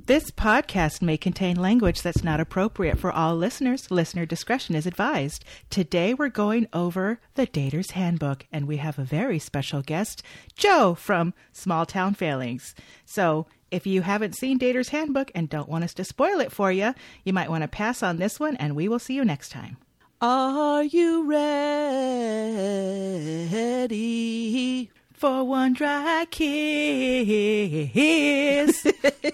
This podcast may contain language that's not appropriate for all listeners. Listener discretion is advised. Today we're going over the Dater's Handbook, and we have a very special guest, Joe from Small Town Failings. So if you haven't seen Dater's Handbook and don't want us to spoil it for you, you might want to pass on this one, and we will see you next time. Are you ready for one dry kiss?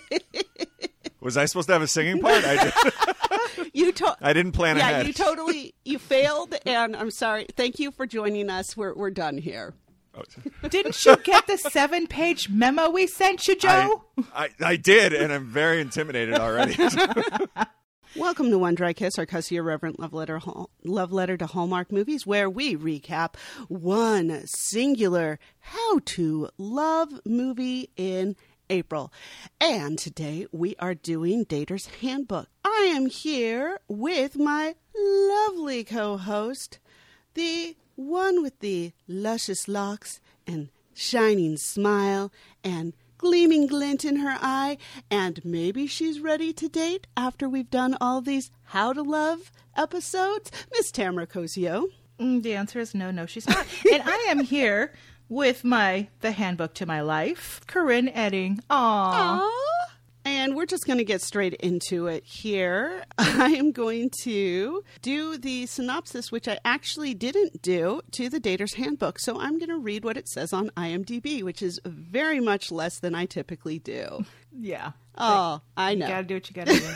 Was I supposed to have a singing part? I didn't plan ahead. Yeah, you failed, and I'm sorry. Thank you for joining us. We're done here. Didn't you get the 7-page memo we sent you, Joe? I did, and I'm very intimidated already. Welcome to One Dry Kiss, our cozy irreverent love letter to Hallmark movies, where we recap one singular how-to love movie in April. And today we are doing Dater's Handbook. I am here with my lovely co-host, the one with the luscious locks and shining smile and gleaming glint in her eye, and maybe she's ready to date after we've done all these How to Love episodes, Miss Tamara Cosio. The answer is no, she's not. And I am here with the handbook to my life, Corinne Edding. Aww. And we're just going to get straight into it here. I am going to do the synopsis, which I actually didn't do, to the Dater's Handbook. So I'm going to read what it says on IMDb, which is very much less than I typically do. Yeah. Oh, I know. You got to do what you got to do.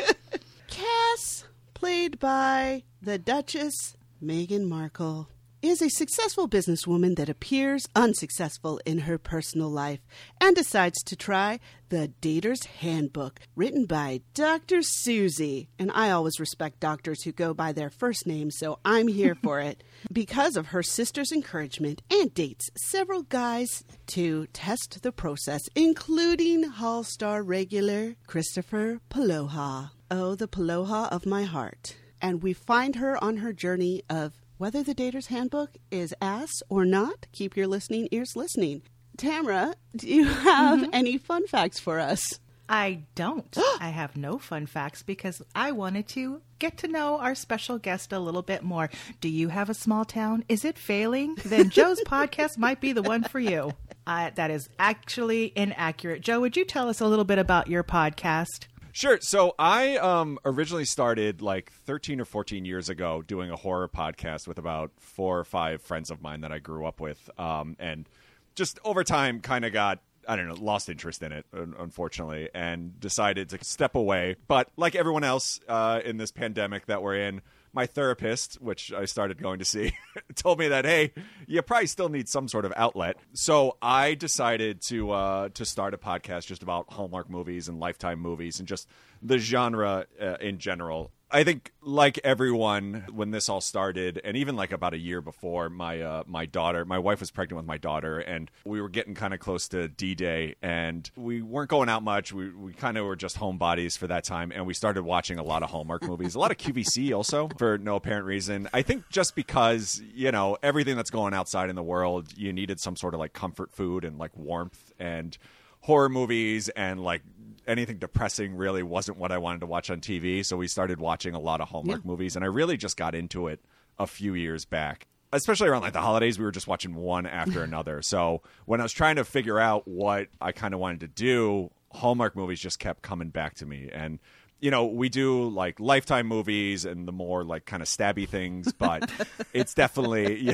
Cass, played by the Duchess Meghan Markle, is a successful businesswoman that appears unsuccessful in her personal life and decides to try the Dater's Handbook, written by Dr. Susie. And I always respect doctors who go by their first name, so I'm here for it. Because of her sister's encouragement, and dates several guys to test the process, including Hall star regular Christopher Paloha. Oh, the Paloha of my heart. And we find her on her journey of whether the Dater's Handbook is ass or not. Keep your listening ears listening. Tamara, do you have any fun facts for us? I don't. I have no fun facts because I wanted to get to know our special guest a little bit more. Do you have a small town? Is it failing? Then Joe's podcast might be the one for you. That is actually inaccurate. Joe, would you tell us a little bit about your podcast? Sure. So I originally started like 13 or 14 years ago doing a horror podcast with about 4 or 5 friends of mine that I grew up with. And just over time kind of got, lost interest in it, unfortunately, and decided to step away. But like everyone else in this pandemic that we're in, my therapist, which I started going to see, told me that, hey, you probably still need some sort of outlet. So I decided to start a podcast just about Hallmark movies and Lifetime movies and just the genre in general. I think, like everyone, when this all started, and even like about a year before, my wife was pregnant with my daughter, and we were getting kind of close to D-Day, and we weren't going out much. We kind of were just homebodies for that time, and we started watching a lot of Hallmark movies, a lot of QVC also, for no apparent reason. I think just because, everything that's going outside in the world, you needed some sort of like comfort food and like warmth, and horror movies and like anything depressing really wasn't what I wanted to watch on TV. So we started watching a lot of Hallmark movies, and I really just got into it a few years back. Especially around like the holidays, we were just watching one after another. So when I was trying to figure out what I kind of wanted to do, Hallmark movies just kept coming back to me. And we do like Lifetime movies and the more like kind of stabby things, but it's definitely,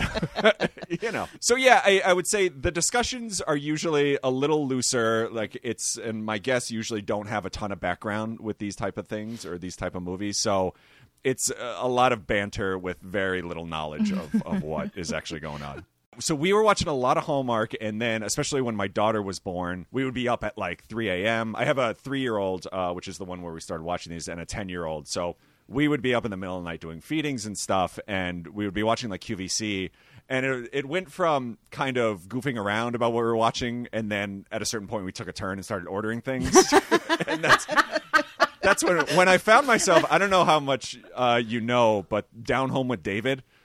So yeah, I would say the discussions are usually a little looser. Like and my guests usually don't have a ton of background with these type of things or these type of movies. So it's a lot of banter with very little knowledge of what is actually going on. So we were watching a lot of Hallmark, and then especially when my daughter was born, we would be up at like 3 a.m. I have a 3-year-old, which is the one where we started watching these, and a 10-year-old. So we would be up in the middle of the night doing feedings and stuff, and we would be watching like QVC. And it went from kind of goofing around about what we were watching, and then at a certain point we took a turn and started ordering things. And that's when I found myself, I don't know how much but Down Home with David,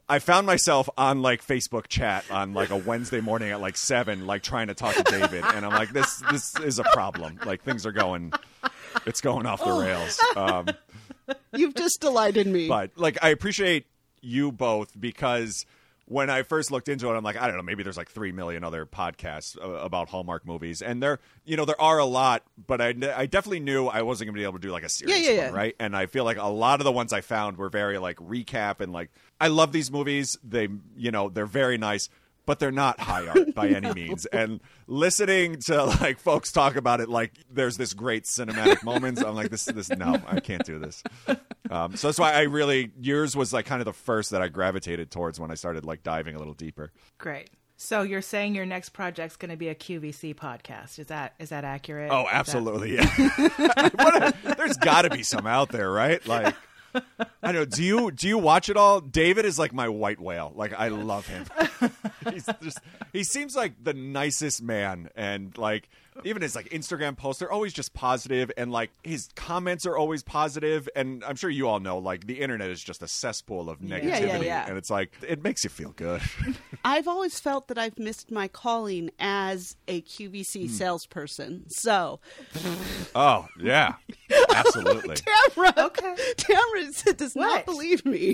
I found myself on like Facebook chat on like a Wednesday morning at like 7, like trying to talk to David, and I'm like, this is a problem. Like things are going off the rails. You've just delighted me. But like, I appreciate you both, because when I first looked into it, I'm like, I don't know, maybe there's like 3 million other podcasts about Hallmark movies, and there are a lot, but I definitely knew I wasn't going to be able to do like a serious one, right? And I feel like a lot of the ones I found were very like recap, and like, I love these movies. They're very nice, but they're not high art by any means. And listening to like folks talk about it like there's this great cinematic moments, I'm like, this no, I can't do this. So that's why yours was like kind of the first that I gravitated towards when I started like diving a little deeper. Great. So you're saying your next project's going to be a QVC podcast. Is that accurate? Oh, absolutely. Yeah. There's got to be some out there, right? Like, I don't know. Do you watch it all? David is like my white whale. Like, I love him. He seems like the nicest man, and like even his like Instagram posts are always just positive, and like his comments are always positive. And I'm sure you all know, like, the internet is just a cesspool of negativity, and it's like, it makes you feel good. I've always felt that I've missed my calling as a QVC salesperson. So, oh yeah, absolutely. Tamara does not believe me.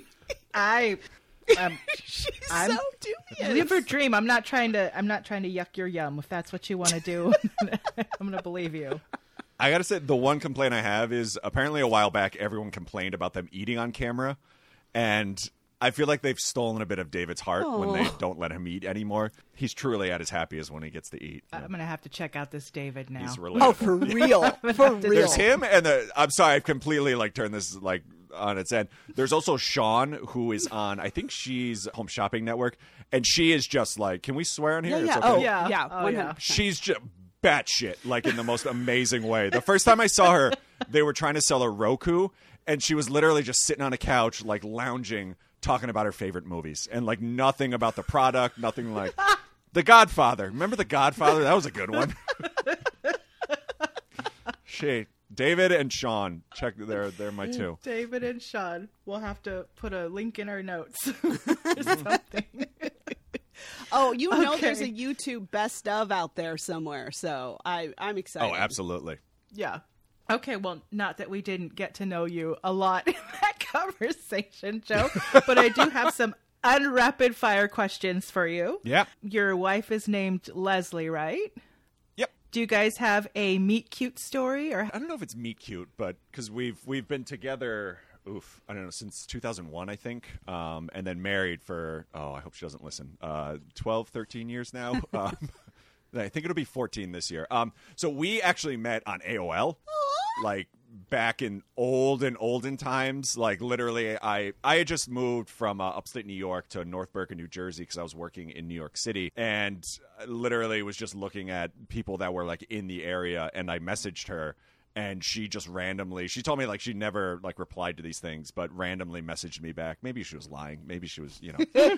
She's so dubious. Live or dream. I'm not trying to yuck your yum. If that's what you want to do, I'm going to believe you. I got to say, the one complaint I have is apparently a while back, everyone complained about them eating on camera. And I feel like they've stolen a bit of David's heart when they don't let him eat anymore. He's truly at his happiest when he gets to eat. I'm going to have to check out this David now. He's relatable. Oh, for real. For real. There's him and I'm sorry, I've completely like turned this like on its end. There's also Sean, who is on, I think she's Home Shopping Network, and she is just like, can we swear on here? Yeah. It's okay. Oh, yeah. 100%. She's just batshit, like in the most amazing way. The first time I saw her, they were trying to sell a Roku, and she was literally just sitting on a couch, like lounging, talking about her favorite movies, and like nothing about the product, nothing like The Godfather. Remember The Godfather? That was a good one. David and Sean, they're my two. David and Sean. We'll have to put a link in our notes or something. Oh, there's a YouTube best of out there somewhere, so I'm excited. Oh, absolutely. Yeah. Okay, well, not that we didn't get to know you a lot in that conversation, Joe, but I do have some unrapid fire questions for you. Yeah. Your wife is named Leslie, right? Yep. Do you guys have a meet cute story? Or I don't know if it's meet cute, but because we've been together, I don't know, since 2001, I think, and then married for, I hope she doesn't listen, 12, 13 years now. I think it'll be 14 this year. So we actually met on AOL, like back in olden times. Like literally, I had just moved from upstate New York to North Bergen, New Jersey, because I was working in New York City, and literally was just looking at people that were like in the area, and I messaged her. And she just randomly, she told me like she never like replied to these things, but randomly messaged me back. Maybe she was lying. Maybe she was,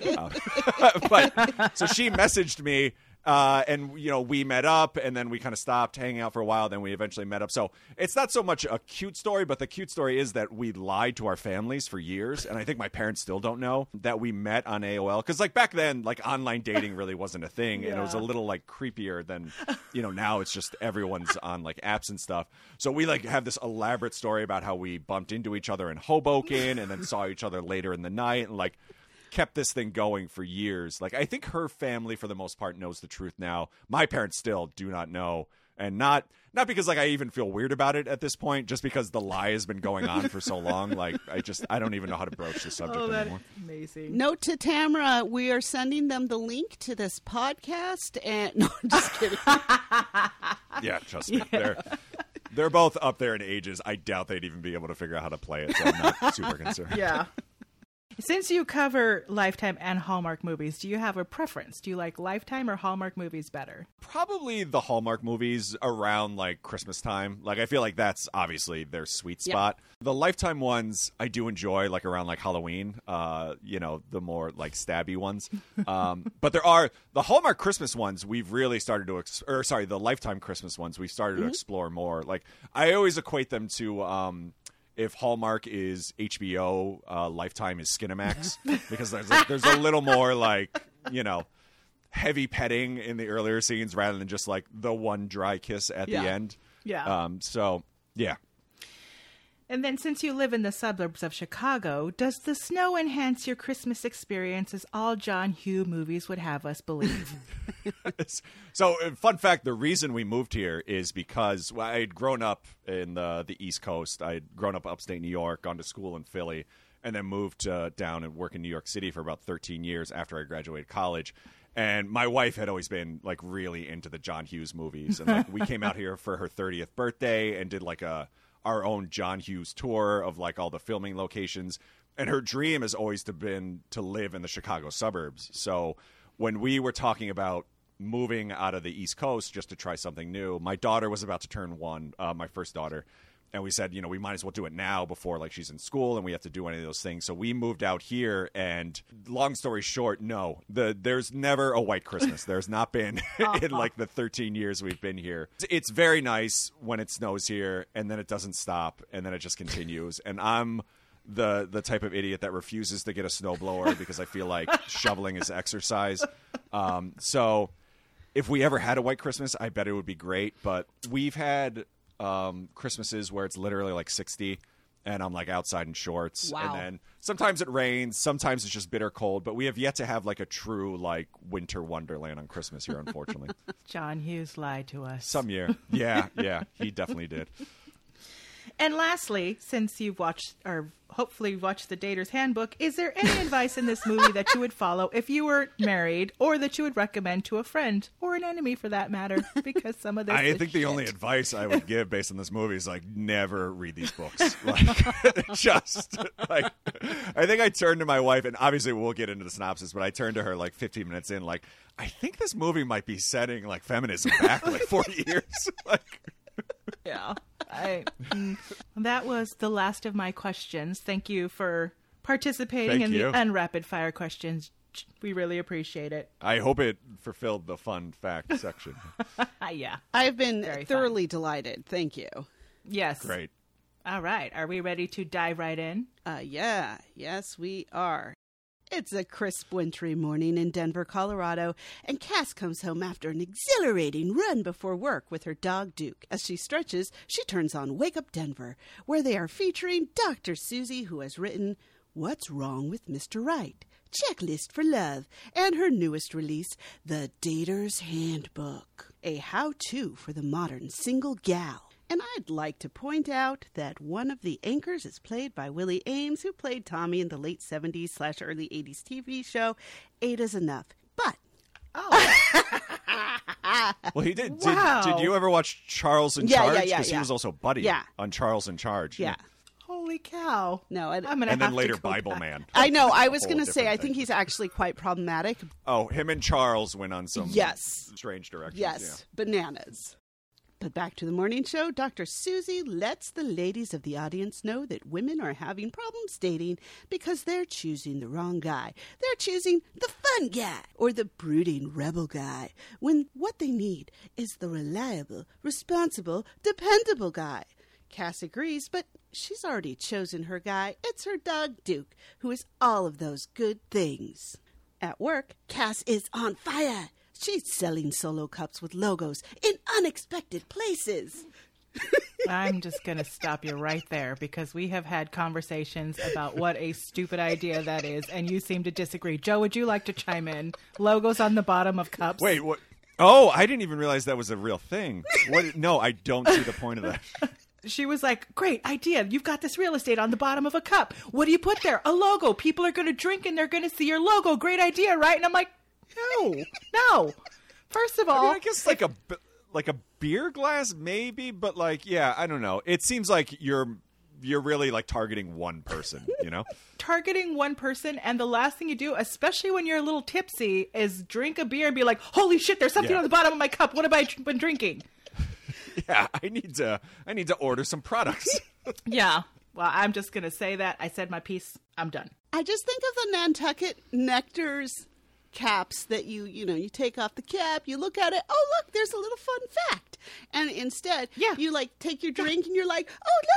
but so she messaged me, and we met up, and then we kind of stopped hanging out for a while. Then we eventually met up. So it's not so much a cute story, but the cute story is that we lied to our families for years, and I think my parents still don't know that we met on AOL, because like back then, like online dating really wasn't a thing, and it was a little like creepier than now. It's just everyone's on like apps and stuff. So we like have this elaborate story about how we bumped into each other in Hoboken and then saw each other later in the night, and like kept this thing going for years. Like I think her family for the most part knows the truth now. My parents still do not know, and not because like I even feel weird about it at this point, just because the lie has been going on for so long. Like I don't even know how to broach the subject anymore. Amazing. Note to Tamara, we are sending them the link to this podcast, and no, I'm just kidding. Yeah, trust me. They're both up there in ages. I doubt they'd even be able to figure out how to play it, so I'm not super concerned. Yeah. Since you cover Lifetime and Hallmark movies, do you have a preference? Do you like Lifetime or Hallmark movies better? Probably the Hallmark movies around like Christmas time. Like I feel like that's obviously their sweet spot. Yep. The Lifetime ones I do enjoy, like around like Halloween, the more like stabby ones. But there are the Hallmark Christmas ones we've really started to the Lifetime Christmas ones we've started to explore more. Like I always equate them to if Hallmark is HBO, Lifetime is Skinamax, because there's a little more like, heavy petting in the earlier scenes rather than just like the one dry kiss at the end. Yeah. So, yeah. And then since you live in the suburbs of Chicago, does the snow enhance your Christmas experience as all John Hughes movies would have us believe? So, fun fact, the reason we moved here is because I had grown up in the East Coast. I had grown up upstate New York, gone to school in Philly, and then moved down and work in New York City for about 13 years after I graduated college. And my wife had always been like really into the John Hughes movies. And like we came out here for her 30th birthday and did like our own John Hughes tour of like all the filming locations. And her dream has always been to live in the Chicago suburbs. So when we were talking about moving out of the East Coast just to try something new, my daughter was about to turn 1, my first daughter. And we said, we might as well do it now before like she's in school and we have to do any of those things. So we moved out here, and long story short, no, there's never a white Christmas. There's not been in like the 13 years we've been here. It's very nice when it snows here, and then it doesn't stop, and then it just continues. And I'm the type of idiot that refuses to get a snowblower because I feel like shoveling is exercise. So if we ever had a white Christmas, I bet it would be great. But we've had Christmases where it's literally like 60 and I'm like outside in shorts. Wow. And then sometimes it rains, sometimes it's just bitter cold, but we have yet to have like a true like winter wonderland on Christmas here, unfortunately. John Hughes lied to us. Some year. Yeah, he definitely did. And lastly, since you've watched, or hopefully watched the Dater's Handbook, is there any advice in this movie that you would follow if you were married, or that you would recommend to a friend or an enemy for that matter? Because some of this I think the only advice I would give based on this movie is like never read these books. Like just like I think I turned to my wife, and obviously we'll get into the synopsis, but I turned to her like 15 minutes in, like, I think this movie might be setting like feminism back like 40 years. Like, yeah. That was the last of my questions. Thank you for participating in the unrapid fire questions. We really appreciate it. I hope it fulfilled the fun fact section. Yeah. I've been Very thoroughly delighted. Thank you. Yes. Great. All right. Are we ready to dive right in? Yeah. Yes, we are. It's a crisp wintry morning in Denver, Colorado, and Cass comes home after an exhilarating run before work with her dog Duke. As she stretches, she turns on Wake Up Denver, where they are featuring Dr. Susie, who has written What's Wrong with Mr. Right? Checklist for Love, and her newest release, The Dater's Handbook, a how-to for the modern single gal. And I'd like to point out that one of the anchors is played by Willie Ames, who played Tommy in the late 70s/early 80s TV show 8 is Enough. But well, he did. Wow. Did you ever watch Charles in Charge? Yeah. Because he was also Buddy on Charles in Charge. Yeah. Holy cow. No, I'm gonna And then have later to go Bible back. Man. I know. I was Whole going to say, different I think thing. he's actually quite problematic. Oh, him and Charles went on some strange directions. Yes, bananas. But back to the morning show, Dr. Susie lets the ladies of the audience know that women are having problems dating because they're choosing the wrong guy. They're choosing the fun guy or the brooding rebel guy, when what they need is the reliable, responsible, dependable guy. Cass agrees, but she's already chosen her guy. It's her dog, Duke, who is all of those good things. At work, Cass is on fire. She's selling solo cups with logos in unexpected places. I'm just going to stop you right there because we have had conversations about what a stupid idea that is, and you seem to disagree. Joe, would you like to chime in? Logos on the bottom of cups. Wait, what? Oh, I didn't even realize that was a real thing. What? No, I don't see the point of that. She was like, great idea. You've got this real estate on the bottom of a cup. What do you put there? A logo. People are going to drink and they're going to see your logo. Great idea, right? And I'm like, no. First of all, I guess like a beer glass, maybe, but like, yeah, I don't know. It seems like you're really like targeting one person, you know? Targeting one person, and the last thing you do, especially when you're a little tipsy, is drink a beer and be like, holy shit, there's something on the bottom of my cup. What have I been drinking? Yeah, I need to order some products. Yeah. Well, I'm just going to say that. I said my piece. I'm done. I just think of the Nantucket Nectar's caps that you take off the cap, you look at it, oh, look, there's a little fun fact. And instead, you like take your drink and you're like, oh, look,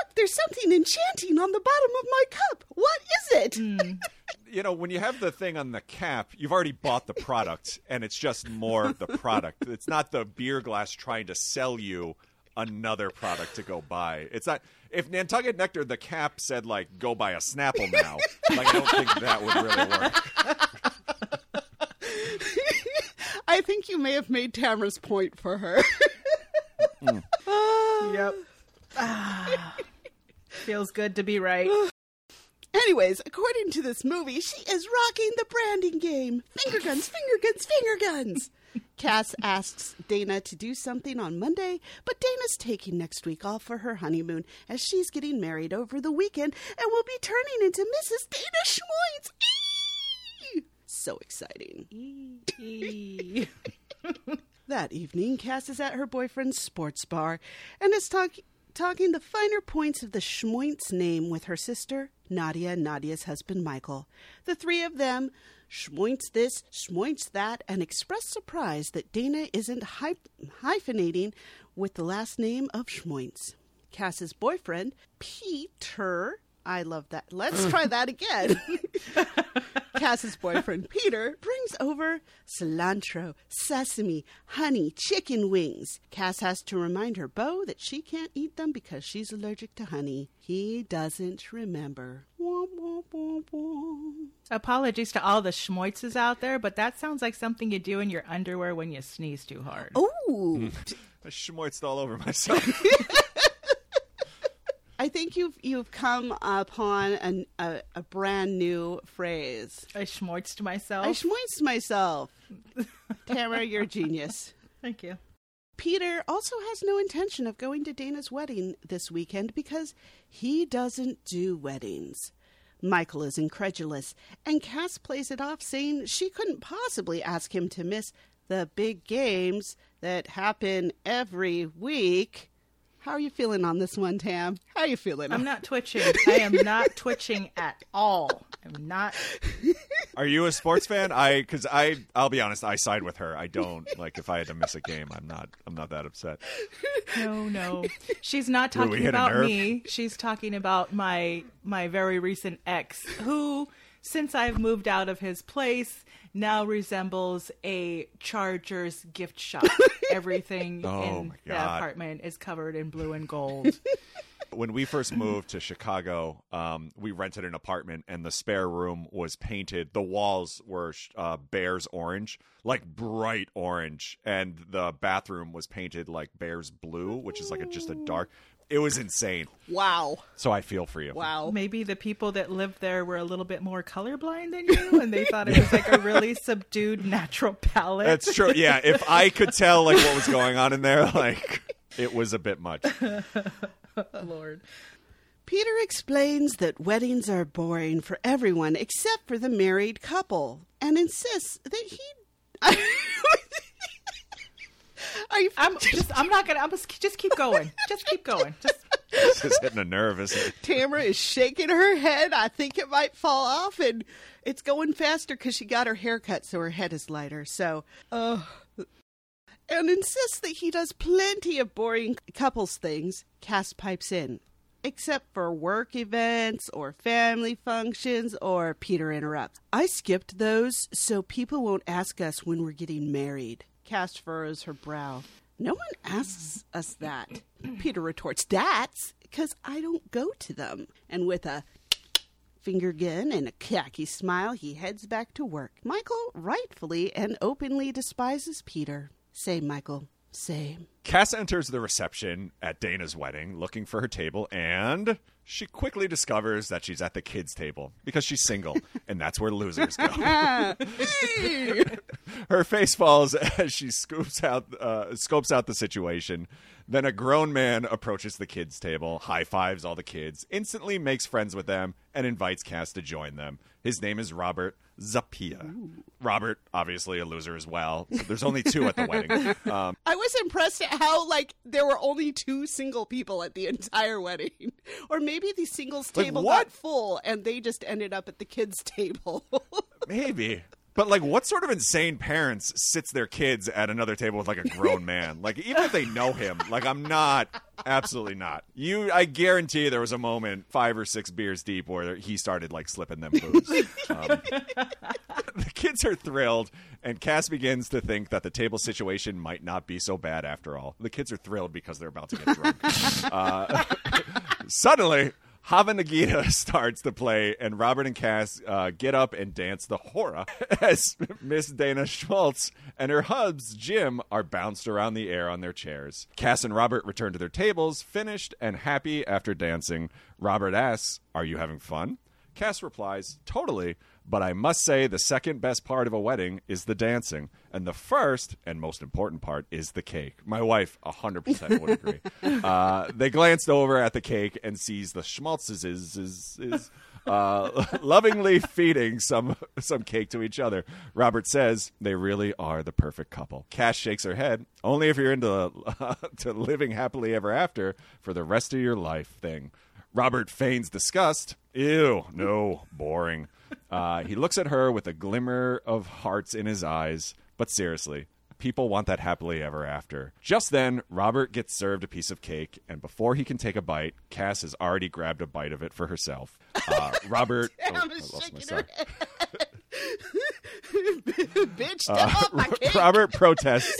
There's something enchanting on the bottom of my cup. What is it? You know, when you have the thing on the cap, you've already bought the product, and it's just more of the product. It's not the beer glass trying to sell you another product to go buy. It's not. If Nantucket Nectar, the cap said, like, go buy a Snapple now, like, I don't think that would really work. I think you may have made Tamara's point for her. Yep. Feels good to be right. Anyways, according to this movie, she is rocking the branding game. Finger guns, finger guns, finger guns. Cass asks Dana to do something on Monday, but Dana's taking next week off for her honeymoon as she's getting married over the weekend and will be turning into Mrs. Dana Schmoitz. Eee! So exciting. That evening, Cass is at her boyfriend's sports bar and is talking the finer points of the Schmoitz name with her sister, Nadia, and Nadia's husband, Michael. The three of them schmointz this, schmointz that, and express surprise that Dana isn't hyphenating with the last name of Schmointz. Cass's boyfriend, Peter, I love that. Let's try that again. Cass's boyfriend, Peter, brings over cilantro, sesame, honey, chicken wings. Cass has to remind her beau that she can't eat them because she's allergic to honey. He doesn't remember. Womp, womp, womp, womp. Apologies to all the schmoitzes out there, but that sounds like something you do in your underwear when you sneeze too hard. Ooh. I schmoitzed all over myself. I think you've come upon a brand new phrase. I schmoitzed myself. I schmoitzed myself. Tamara, you're a genius. Thank you. Peter also has no intention of going to Dana's wedding this weekend because he doesn't do weddings. Michael is incredulous, and Cass plays it off, saying she couldn't possibly ask him to miss the big games that happen every week. How are you feeling on this one, Tam? How are you feeling? I'm not twitching. I am not twitching at all. I'm not. Are you a sports fan? I'll be honest, I side with her. I don't like if I had to miss a game. I'm not that upset. No. She's not talking about me. She's talking about my very recent ex, who, since I've moved out of his place, now resembles a Chargers gift shop. Everything in the apartment is covered in blue and gold. When we first moved to Chicago, we rented an apartment, and the spare room was painted. The walls were Bears orange, like bright orange, and the bathroom was painted like Bears blue, which is like just a dark. It was insane. Wow. So I feel for you. Wow. Maybe the people that lived there were a little bit more colorblind than you, and they thought it was like a really subdued natural palette. That's true. Yeah, if I could tell like what was going on in there, like it was a bit much. Lord. Peter explains that weddings are boring for everyone except for the married couple, and insists that he. Just keep going. Just keep going. This is hitting a nerve, isn't it? Tamara is shaking her head. I think it might fall off, and it's going faster because she got her hair cut, so her head is lighter. So, and insists that he does plenty of boring couples things. Cass pipes in, except for work events or family functions, or Peter interrupts. I skipped those so people won't ask us when we're getting married. Cass furrows her brow. No one asks us that. Peter retorts, that's because I don't go to them. And with a finger gun and a khaki smile, he heads back to work. Michael rightfully and openly despises Peter. Same, Michael. Same. Cass enters the reception at Dana's wedding looking for her table, and she quickly discovers that she's at the kids' table because she's single, and that's where losers go. Her face falls as she scopes out the situation. Then a grown man approaches the kids' table, high-fives all the kids, instantly makes friends with them, and invites Cass to join them. His name is Robert Zappia. Ooh. Robert, obviously a loser as well. So there's only two at the wedding. I was impressed at how, there were only two single people at the entire wedding. Or maybe the singles table got full, and they just ended up at the kids' table. Maybe. But, like, what sort of insane parents sits their kids at another table with, like, a grown man? Like, even if they know him, like, absolutely not. I guarantee there was a moment 5 or 6 beers deep where he started, like, slipping them booze. The kids are thrilled, and Cass begins to think that the table situation might not be so bad after all. The kids are thrilled because they're about to get drunk. Suddenly, Hava Nagita starts to play, and Robert and Cass get up and dance the hora as Miss Dana Schmaltz and her hubs, Jim, are bounced around the air on their chairs. Cass and Robert return to their tables, finished and happy after dancing. Robert asks, "Are you having fun?" Cass replies, "Totally, but I must say the second best part of a wedding is the dancing, and the first and most important part is the cake." My wife 100% would agree. They glanced over at the cake and sees the Schmaltzes is lovingly feeding some cake to each other. Robert says they really are the perfect couple. Cass shakes her head. "Only if you're into to living happily ever after for the rest of your life thing." Robert feigns disgust. "Ew, no, boring." He looks at her with a glimmer of hearts in his eyes. But seriously, people want that happily ever after. Just then, Robert gets served a piece of cake, and before he can take a bite, Cass has already grabbed a bite of it for herself. Robert... Damn, I lost my son. Bitch, step off my cake. Robert protests.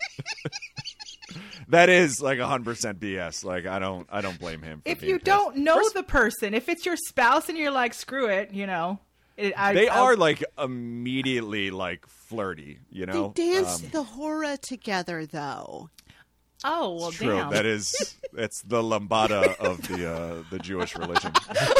That is like 100% BS. Like, I don't blame him. If you don't know the person, if it's your spouse and you're like, screw it, you know. They are like immediately like flirty, you know. They dance the hora together, though. Oh, well, true. damn. It's the lambada of the Jewish religion.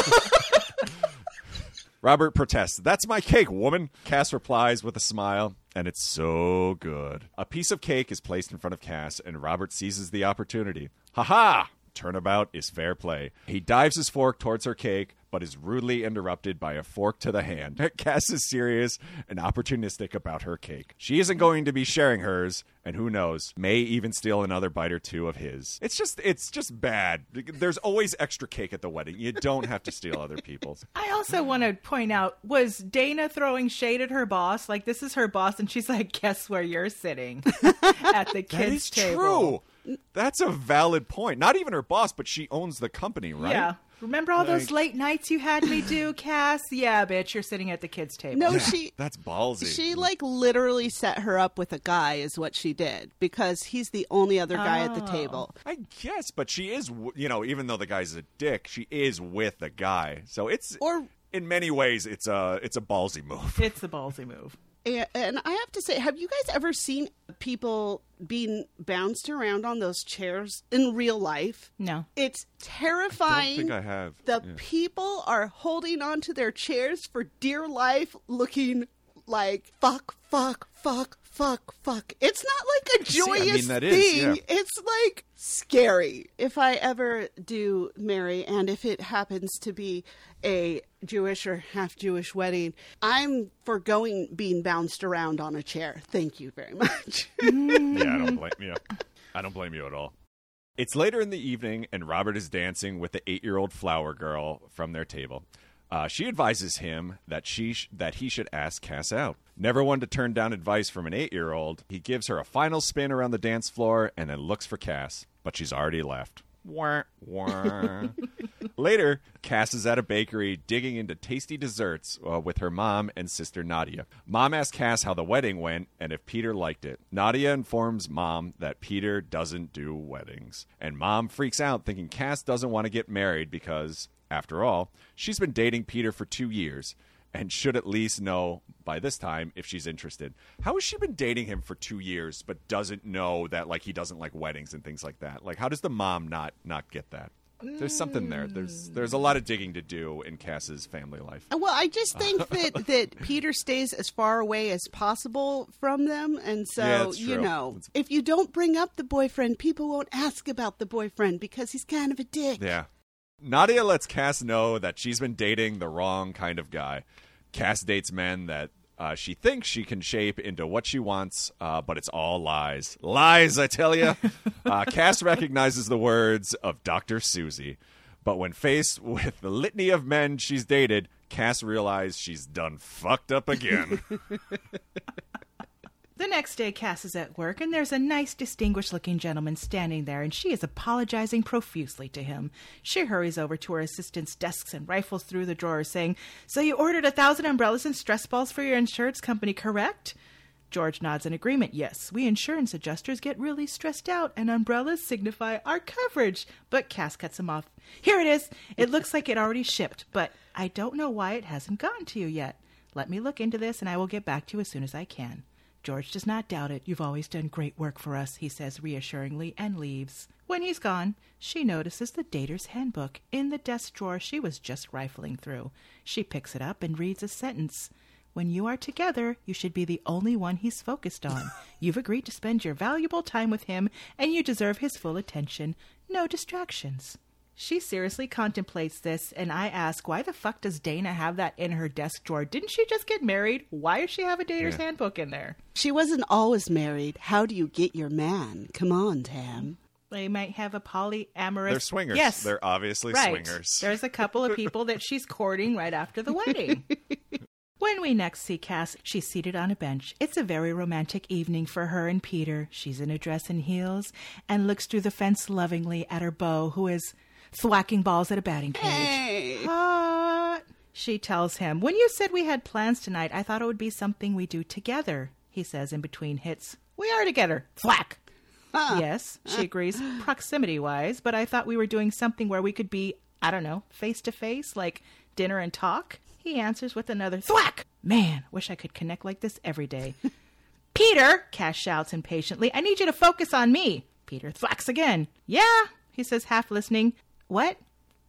Robert protests. "That's my cake, woman." Cass replies with a smile, and it's so good. A piece of cake is placed in front of Cass, and Robert seizes the opportunity. Ha-ha! Turnabout is fair play. He dives his fork towards her cake, but is rudely interrupted by a fork to the hand. Cass is serious and opportunistic about her cake. She isn't going to be sharing hers, and who knows, may even steal another bite or two of his. It's just bad. There's always extra cake at the wedding. You don't have to steal other people's. I also want to point out, was Dana throwing shade at her boss? Like, this is her boss, and she's like, "Guess where you're sitting?" At the kids' table. True. That's a valid point. Not even her boss, but she owns the company, right? Yeah. Remember all those late nights you had me do, Cass? Yeah, bitch, you're sitting at the kids' table. No, that's ballsy. She like literally set her up with a guy is what she did, because he's the only other guy at the table. I guess, but she is, you know, even though the guy's a dick, she is with a guy. So in many ways, it's a ballsy move. It's a ballsy move. And I have to say, have you guys ever seen people being bounced around on those chairs in real life? No. It's terrifying. I don't think I have. People are holding onto their chairs for dear life, looking like fuck. It's not like a joyous thing. Yeah. It's like scary. If I ever do marry, and if it happens to be a Jewish or half Jewish wedding, I'm foregoing being bounced around on a chair. Thank you very much. Yeah, I don't blame you at all. It's later in the evening, and Robert is dancing with the 8-year-old flower girl from their table. She advises him that he should ask Cass out. Never one to turn down advice from an 8-year-old, he gives her a final spin around the dance floor and then looks for Cass, but she's already left. Wah, wah. Later, Cass is at a bakery digging into tasty desserts with her mom and sister Nadia. Mom asks Cass how the wedding went and if Peter liked it. Nadia informs Mom that Peter doesn't do weddings. And Mom freaks out thinking Cass doesn't want to get married because, after all, she's been dating Peter for 2 years and should at least know by this time if she's interested. How has she been dating him for 2 years but doesn't know that like he doesn't like weddings and things like that? Like, how does the mom not get that? There's something there. There's a lot of digging to do in Cass's family life. Well, I just think that Peter stays as far away as possible from them. And so, you know, if you don't bring up the boyfriend, people won't ask about the boyfriend because he's kind of a dick. Yeah. Nadia lets Cass know that she's been dating the wrong kind of guy. Cass dates men that she thinks she can shape into what she wants, but it's all lies. Lies, I tell you. Cass recognizes the words of Dr. Susie, But when faced with the litany of men she's dated, Cass realized she's done fucked up again. The next day, Cass is at work, and there's a nice, distinguished-looking gentleman standing there, and she is apologizing profusely to him. She hurries over to her assistant's desks and rifles through the drawers, saying, "So you ordered 1,000 umbrellas and stress balls for your insurance company, correct?" George nods in agreement. "Yes, we insurance adjusters get really stressed out, and umbrellas signify our coverage." But Cass cuts him off. "Here it is. It looks like it already shipped, but I don't know why it hasn't gotten to you yet. Let me look into this, and I will get back to you as soon as I can." George does not doubt it. "You've always done great work for us," he says reassuringly, and leaves. When he's gone, she notices the Dater's Handbook in the desk drawer she was just rifling through. She picks it up and reads a sentence. "When you are together, you should be the only one he's focused on. You've agreed to spend your valuable time with him, and you deserve his full attention. No distractions." She seriously contemplates this, and I ask, why the fuck does Dana have that in her desk drawer? Didn't she just get married? Why does she have a Dater's Handbook in there? She wasn't always married. How do you get your man? Come on, Tam. They might have a polyamorous... They're swingers. Yes. They're obviously right. swingers. There's a couple of people that she's courting right after the wedding. When we next see Cass, she's seated on a bench. It's a very romantic evening for her and Peter. She's in a dress and heels and looks through the fence lovingly at her beau, who is thwacking balls at a batting cage. Hey. Hot. She tells him, "When you said we had plans tonight, I thought it would be something we do together," he says in between hits. "We are together." Thwack. Yes, she agrees, proximity-wise, but I thought we were doing something where we could be, I don't know, face-to-face, like dinner and talk. He answers with another thwack. "Man, wish I could connect like this every day." "Peter," Cass shouts impatiently, "I need you to focus on me." Peter thwacks again. "Yeah," he says, half listening. "What?"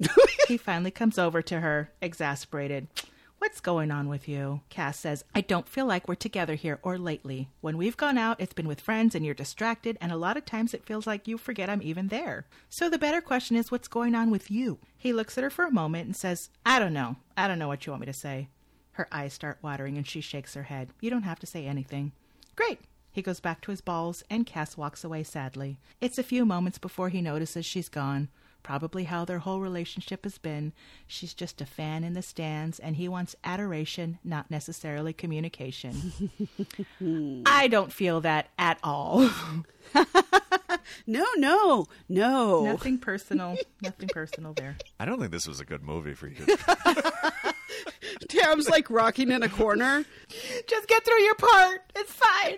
He finally comes over to her, exasperated. "What's going on with you?" Cass says, "I don't feel like we're together here, or lately. When we've gone out, it's been with friends and you're distracted, and a lot of times it feels like you forget I'm even there. So the better question is, what's going on with you?" He looks at her for a moment and says, I don't know what you want me to say." Her eyes start watering and she shakes her head. "You don't have to say anything." "Great." He goes back to his balls and Cass walks away sadly. It's a few moments before he notices she's gone. Probably how their whole relationship has been. She's just a fan in the stands, and he wants adoration, not necessarily communication. I don't feel that at all. No. Nothing personal. Nothing personal there. I don't think this was a good movie for you. Tam's like rocking in a corner. Just get through your part. It's fine.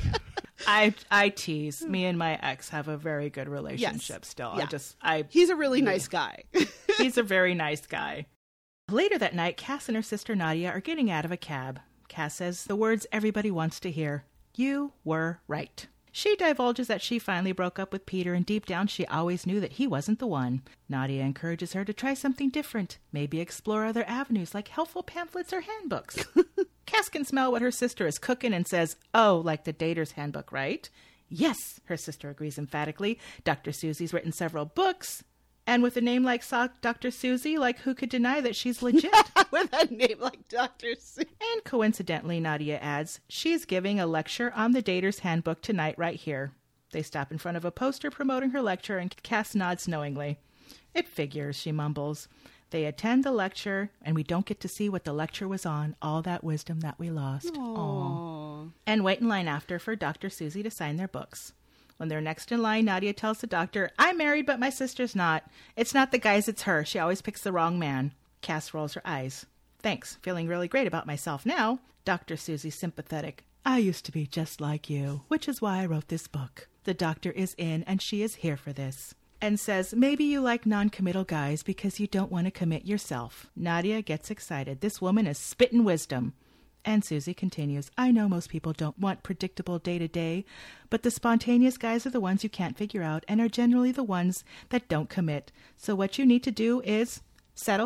I tease. Me and my ex have a very good relationship still. Yeah. He's a really nice guy. He's a very nice guy. Later that night, Cass and her sister Nadia are getting out of a cab. Cass says the words everybody wants to hear. "You were right." She divulges that she finally broke up with Peter, and deep down she always knew that he wasn't the one. Nadia encourages her to try something different, maybe explore other avenues like helpful pamphlets or handbooks. Cass can smell what her sister is cooking and says, "Oh, like the Dater's Handbook, right?" "Yes," her sister agrees emphatically. "Dr. Susie's written several books. And with a name like Dr. Susie, like who could deny that she's legit?" With a name like Dr. Susie. And coincidentally, Nadia adds, she's giving a lecture on the Dater's Handbook tonight right here. They stop in front of a poster promoting her lecture, and Cass nods knowingly. "It figures," she mumbles. They attend the lecture, and we don't get to see what the lecture was on, all that wisdom that we lost. Aww. And wait in line after for Dr. Susie to sign their books. When they're next in line, Nadia tells the doctor, "I'm married, but my sister's not. It's not the guys, it's her. She always picks the wrong man." Cass rolls her eyes. "Thanks. Feeling really great about myself now." Dr. Susie's sympathetic. "I used to be just like you, which is why I wrote this book. The doctor is in, and she is here for this." And says, "Maybe you like non-committal guys because you don't want to commit yourself." Nadia gets excited. This woman is spitting wisdom. And Susie continues, "I know most people don't want predictable day-to-day, but the spontaneous guys are the ones you can't figure out and are generally the ones that don't commit. So what you need to do is settle.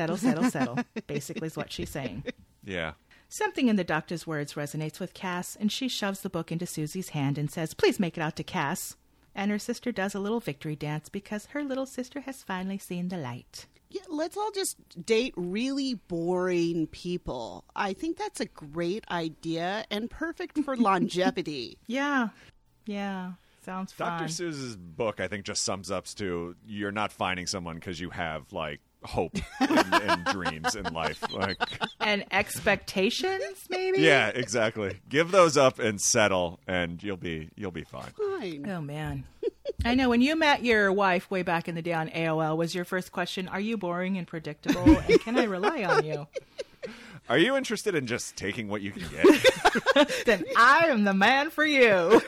Basically is what she's saying. Yeah. Something in the doctor's words resonates with Cass, and she shoves the book into Susie's hand and says, "Please make it out to Cass." And her sister does a little victory dance because her little sister has finally seen the light. Yeah, let's all just date really boring people. I think that's a great idea and perfect for longevity. Yeah. Sounds fun. Dr. Seuss's book, I think, just sums up to you're not finding someone because you have like hope and dreams in life, like and expectations, maybe. Yeah, exactly. Give those up and settle, and you'll be fine. Fine. Oh man, I know. When you met your wife way back in the day on AOL, was your first question, "Are you boring and predictable? And can I rely on you?" Are you interested in just taking what you can get? Then I am the man for you.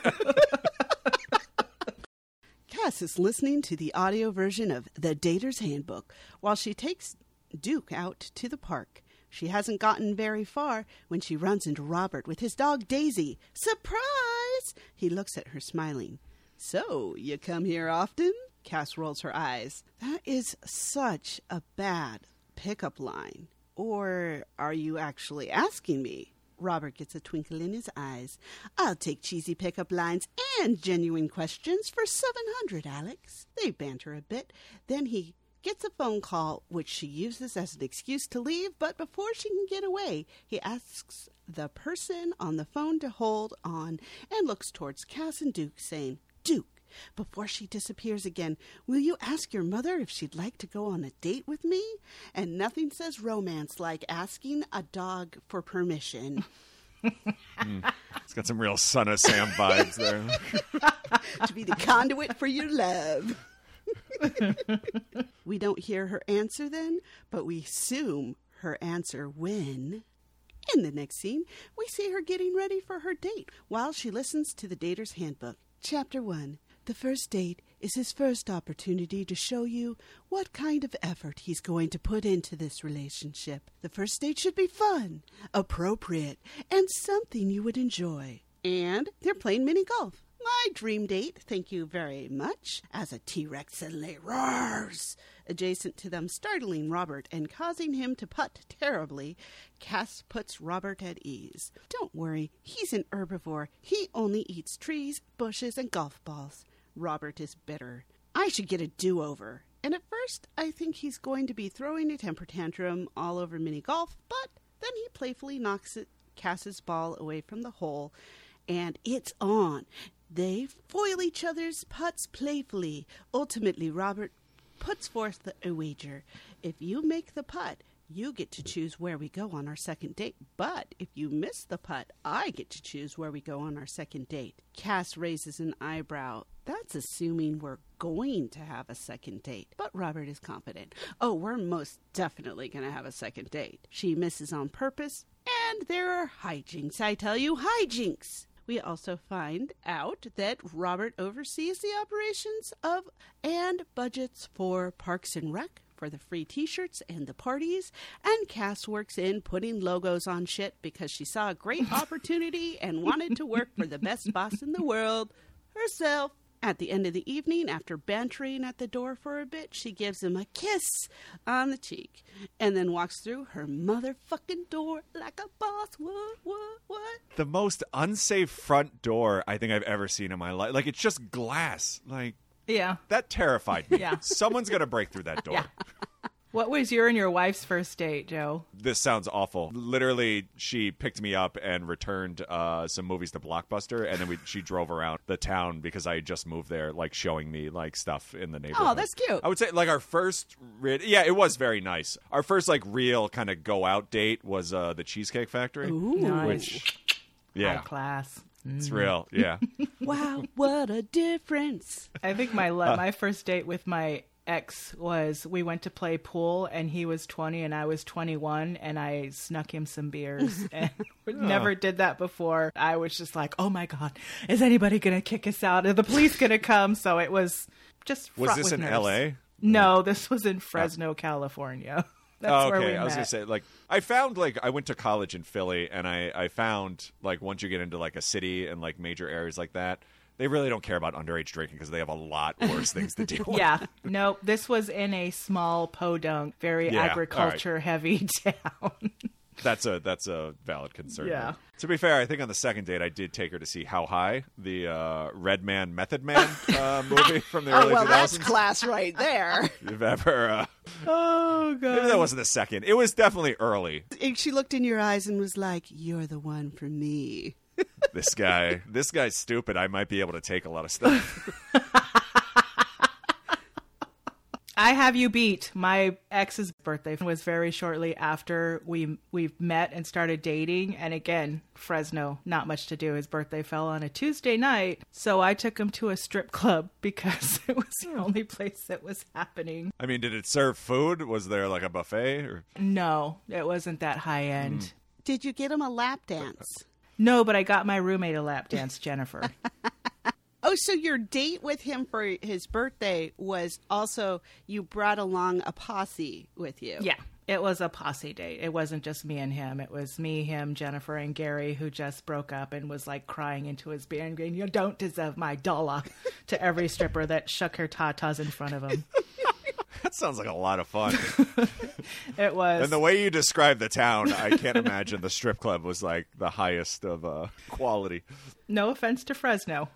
Cass is listening to the audio version of The Dater's Handbook while she takes Duke out to the park. She hasn't gotten very far when she runs into Robert with his dog Daisy. Surprise! He looks at her smiling. So, you come here often? Cass rolls her eyes. That is such a bad pickup line. Or are you actually asking me? Robert gets a twinkle in his eyes. I'll take cheesy pickup lines and genuine questions for $700, Alex. They banter a bit. Then he gets a phone call, which she uses as an excuse to leave, but before she can get away, he asks the person on the phone to hold on and looks towards Cass and Duke, saying, Duke, before she disappears again, will you ask your mother if she'd like to go on a date with me? And nothing says romance like asking a dog for permission. It's got some real Son of Sam vibes there. To be the conduit for your love. We don't hear her answer then, but we assume her answer when... In the next scene, we see her getting ready for her date while she listens to the Dater's Handbook. Chapter 1. The first date is his first opportunity to show you what kind of effort he's going to put into this relationship. The first date should be fun, appropriate, and something you would enjoy. And they're playing mini golf. My dream date, thank you very much, as a T-Rex suddenly roars. Adjacent to them, startling Robert and causing him to putt terribly, Cass puts Robert at ease. Don't worry, he's an herbivore. He only eats trees, bushes, and golf balls. Robert is bitter. I should get a do-over. And at first, I think he's going to be throwing a temper tantrum all over mini golf, but then he playfully knocks Cass's ball away from the hole, and it's on. They foil each other's putts playfully. Ultimately, Robert puts forth a wager. If you make the putt, you get to choose where we go on our second date. But if you miss the putt, I get to choose where we go on our second date. Cass raises an eyebrow. That's assuming we're going to have a second date. But Robert is confident. Oh, we're most definitely going to have a second date. She misses on purpose, and there are hijinks. I tell you, hijinks. We also find out that Robert oversees the operations of and budgets for Parks and Rec for the free t-shirts and the parties, and Cass works in putting logos on shit because she saw a great opportunity and wanted to work for the best boss in the world, herself. At the end of the evening, after bantering at the door for a bit, she gives him a kiss on the cheek and then walks through her motherfucking door like a boss. What? The most unsafe front door I think I've ever seen in my life. Like, it's just glass. Like, Yeah. that terrified me. Yeah. Someone's going to break through that door. Yeah. What was your and your wife's first date, Joe? This sounds awful. Literally, she picked me up and returned some movies to Blockbuster, and then she drove around the town because I had just moved there, like showing me like stuff in the neighborhood. Oh, that's cute. I would say like our first, yeah, it was very nice. Our first like real kind of go out date was the Cheesecake Factory. Ooh. Nice. Which, yeah, High class. it's real. Yeah, Wow, what a difference. I think my first date with my ex was we went to play pool and he was 20 and I was 21 and I snuck him some beers and never did that before. I was just like, oh my God, is anybody going to kick us out? Are the police going to come? So it was just was fraught this with in nerves. L.A.? No, this was in Fresno, California. That's Oh, where okay. we I was met. gonna say, like, I found like I went to college in Philly, and I found like once you get into like a city and like major areas like that, they really don't care about underage drinking because they have a lot worse things to deal with. Yeah, no, this was in a small podunk, very Yeah, agriculture heavy town. That's a valid concern. Yeah. To be fair, I think on the second date I did take her to see How High, the Red Man Method Man movie from the early 2000s. That's class right there. You've ever? Oh God. Maybe that wasn't the second. It was definitely early. And she looked in your eyes and was like, you're the one for me. This guy's stupid. I might be able to take a lot of stuff. I have you beat. My ex's birthday was very shortly after we met and started dating. And again, Fresno, not much to do. His birthday fell on a Tuesday night. So I took him to a strip club because it was the only place that was happening. I mean, did it serve food? Was there like a buffet? Or? No, it wasn't that high end. Did you get him a lap dance? No, but I got my roommate a lap dance, Jennifer. Oh, so your date with him for his birthday was also, you brought along a posse with you. Yeah, it was a posse date. It wasn't just me and him. It was me, him, Jennifer, and Gary, who just broke up and was like crying into his beer and going, "You don't deserve my dollar," to every stripper that shook her tatas in front of him. That sounds like a lot of fun. It was. And the way you describe the town, I can't imagine the strip club was like the highest of quality. No offense to Fresno.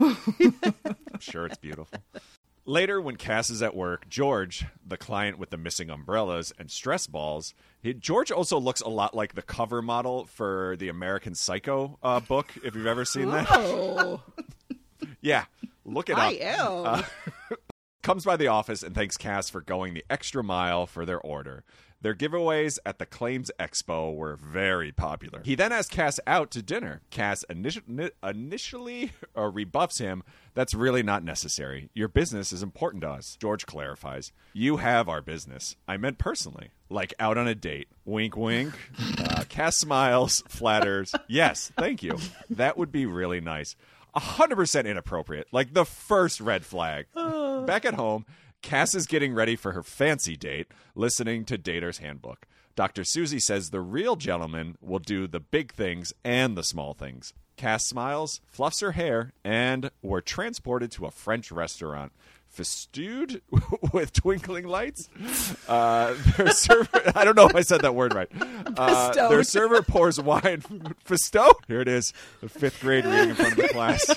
I'm sure it's beautiful. Later, when Cass is at work, George, the client with the missing umbrellas and stress balls, George also looks a lot like the cover model for the American Psycho book, if you've ever seen that. Oh, Yeah, look it up. I am. Comes by the office and thanks Cass for going the extra mile for their order. Their giveaways at the Claims Expo were very popular. He then asks Cass out to dinner. Cass initially rebuffs him. That's really not necessary. Your business is important to us. George clarifies. You have our business. I meant personally. Like out on a date. Wink, wink. Cass smiles, flatters. Yes, thank you. That would be really nice. 100% inappropriate. Like the first red flag. Back at home, Cass is getting ready for her fancy date, listening to Dater's Handbook. Dr. Susie says the real gentleman will do the big things and the small things. Cass smiles, fluffs her hair, and we're transported to a French restaurant. Festooned with twinkling lights. Their server, I don't know if I said that word right. Their server pours wine. Festooned? Here it is. The fifth grade reading in front of the class.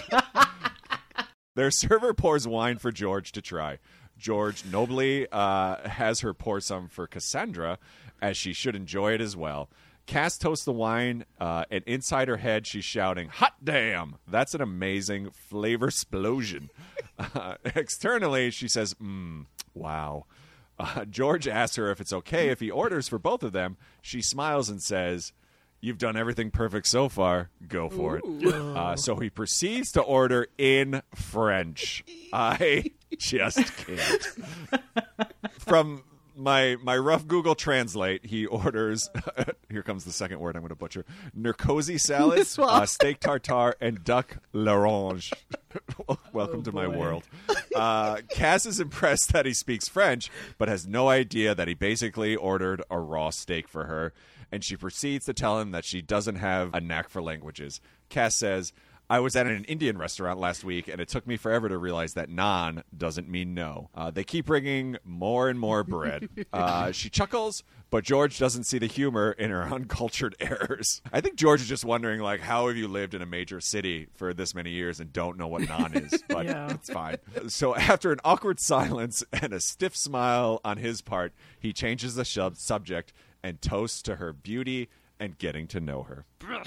Their server pours wine for George to try. George nobly has her pour some for Cassandra, as she should enjoy it as well. Cass toasts the wine, and inside her head, she's shouting, "Hot damn!" That's an amazing flavor explosion. Externally, she says, wow. George asks her if it's okay if he orders for both of them. She smiles and says, "You've done everything perfect so far. Go for it." So he proceeds to order in French. I just can't. From my rough Google Translate, he orders, here comes the second word I'm going to butcher, Nerkozy salad, steak tartare, and duck l'orange. Welcome to my world. Cass is impressed that he speaks French, but has no idea that he basically ordered a raw steak for her, and she proceeds to tell him that she doesn't have a knack for languages. Cass says, "I was at an Indian restaurant last week, and it took me forever to realize that naan doesn't mean no." They keep bringing more and more bread. She chuckles, but George doesn't see the humor in her uncultured errors. I think George is just wondering, like, how have you lived in a major city for this many years and don't know what naan is? But it's fine. So after an awkward silence and a stiff smile on his part, he changes the subject and toasts to her beauty and getting to know her.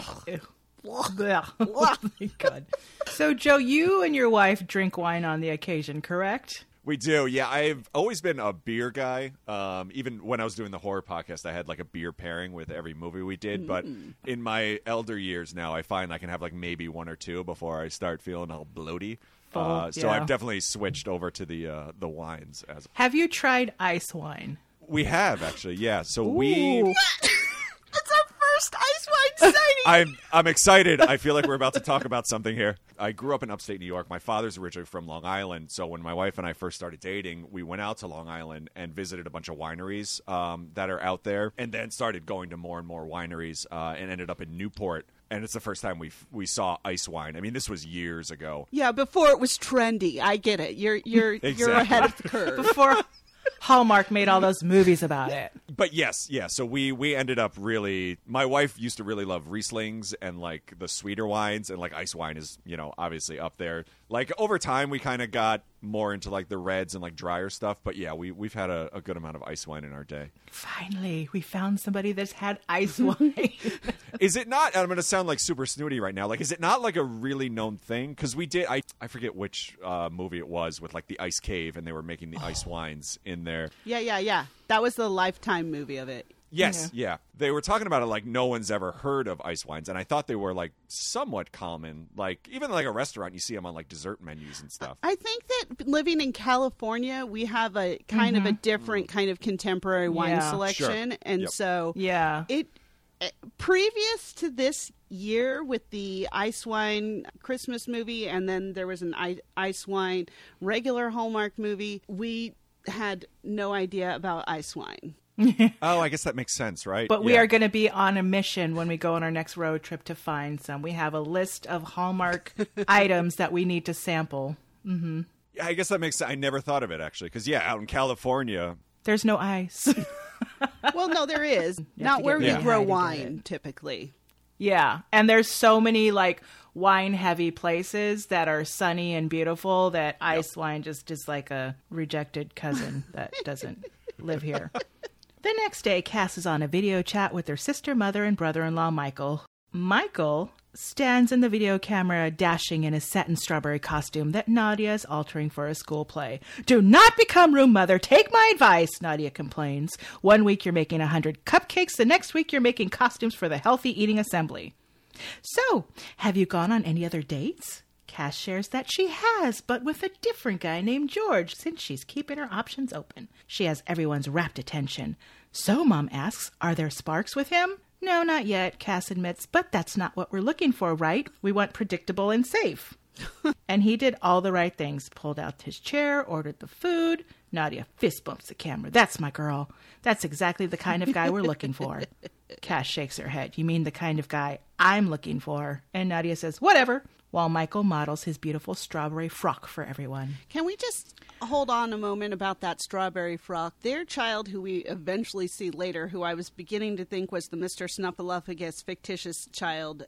Oh my God. So, Joe, you and your wife drink wine on the occasion, correct? We do, yeah. I've always been a beer guy. Even when I was doing the horror podcast, I had like a beer pairing with every movie we did. But in my elder years now, I find I can have like maybe one or two before I start feeling all bloaty. So I've definitely switched over to the wines. Have you tried ice wine? We have, actually, yeah. So It's our first ice wine sighting. I'm excited. I feel like we're about to talk about something here. I grew up in upstate New York. My father's originally from Long Island. So when my wife and I first started dating, we went out to Long Island and visited a bunch of wineries that are out there, and then started going to more and more wineries and ended up in Newport. And it's the first time we saw ice wine. I mean, this was years ago. Yeah, before it was trendy. I get it. You're ahead of the curve. Before Hallmark made all those movies about it. But yes, yeah. So we ended up really. My wife used to really love Rieslings and like the sweeter wines, and like ice wine is, obviously up there. Like over time, we kind of got more into like the reds and like drier stuff. But yeah, we've had a good amount of ice wine in our day. Finally, we found somebody that's had ice wine. Is it not? I'm going to sound like super snooty right now. Like, is it not like a really known thing? Because we did. I forget which movie it was with like the ice cave, and they were making the ice wines in there. Yeah. That was the Lifetime movie of it. Yes, yeah. They were talking about it like no one's ever heard of ice wines, and I thought they were like somewhat common. Like even like a restaurant, you see them on like dessert menus and stuff. I think that living in California, we have a kind of a different kind of contemporary wine selection, Sure. and so it previous to this year with the ice wine Christmas movie, and then there was an ice wine regular Hallmark movie. We had no idea about ice wine. Oh, I guess that makes sense, right? But we are going to be on a mission when we go on our next road trip to find some. We have a list of Hallmark items that we need to sample. Mm-hmm. Yeah, I guess that makes sense. I never thought of it, actually. Because, out in California... There's no ice. Well, no, there is. Not where we grow wine, typically. Yeah, and there's so many, like, wine-heavy places that are sunny and beautiful that ice wine just is like a rejected cousin that doesn't live here. The next day, Cass is on a video chat with her sister, mother, and brother-in-law, Michael. Michael stands in the video camera dashing in a satin strawberry costume that Nadia is altering for a school play. "Do not become room mother. Take my advice," Nadia complains. "One week you're making 100 cupcakes. The next week you're making costumes for the Healthy Eating Assembly." "So, have you gone on any other dates?" Cass shares that she has, but with a different guy named George, since she's keeping her options open. She has everyone's rapt attention. "So," Mom asks, "are there sparks with him?" "No, not yet," Cass admits, "but that's not what we're looking for, right? We want predictable and safe." And he did all the right things. Pulled out his chair, ordered the food. Nadia fist bumps the camera. "That's my girl. That's exactly the kind of guy we're looking for." Cass shakes her head. "You mean the kind of guy I'm looking for?" And Nadia says, "Whatever," while Michael models his beautiful strawberry frock for everyone. Can we just hold on a moment about that strawberry frock? Their child, who we eventually see later, who I was beginning to think was the Mr. Snuffleupagus fictitious child,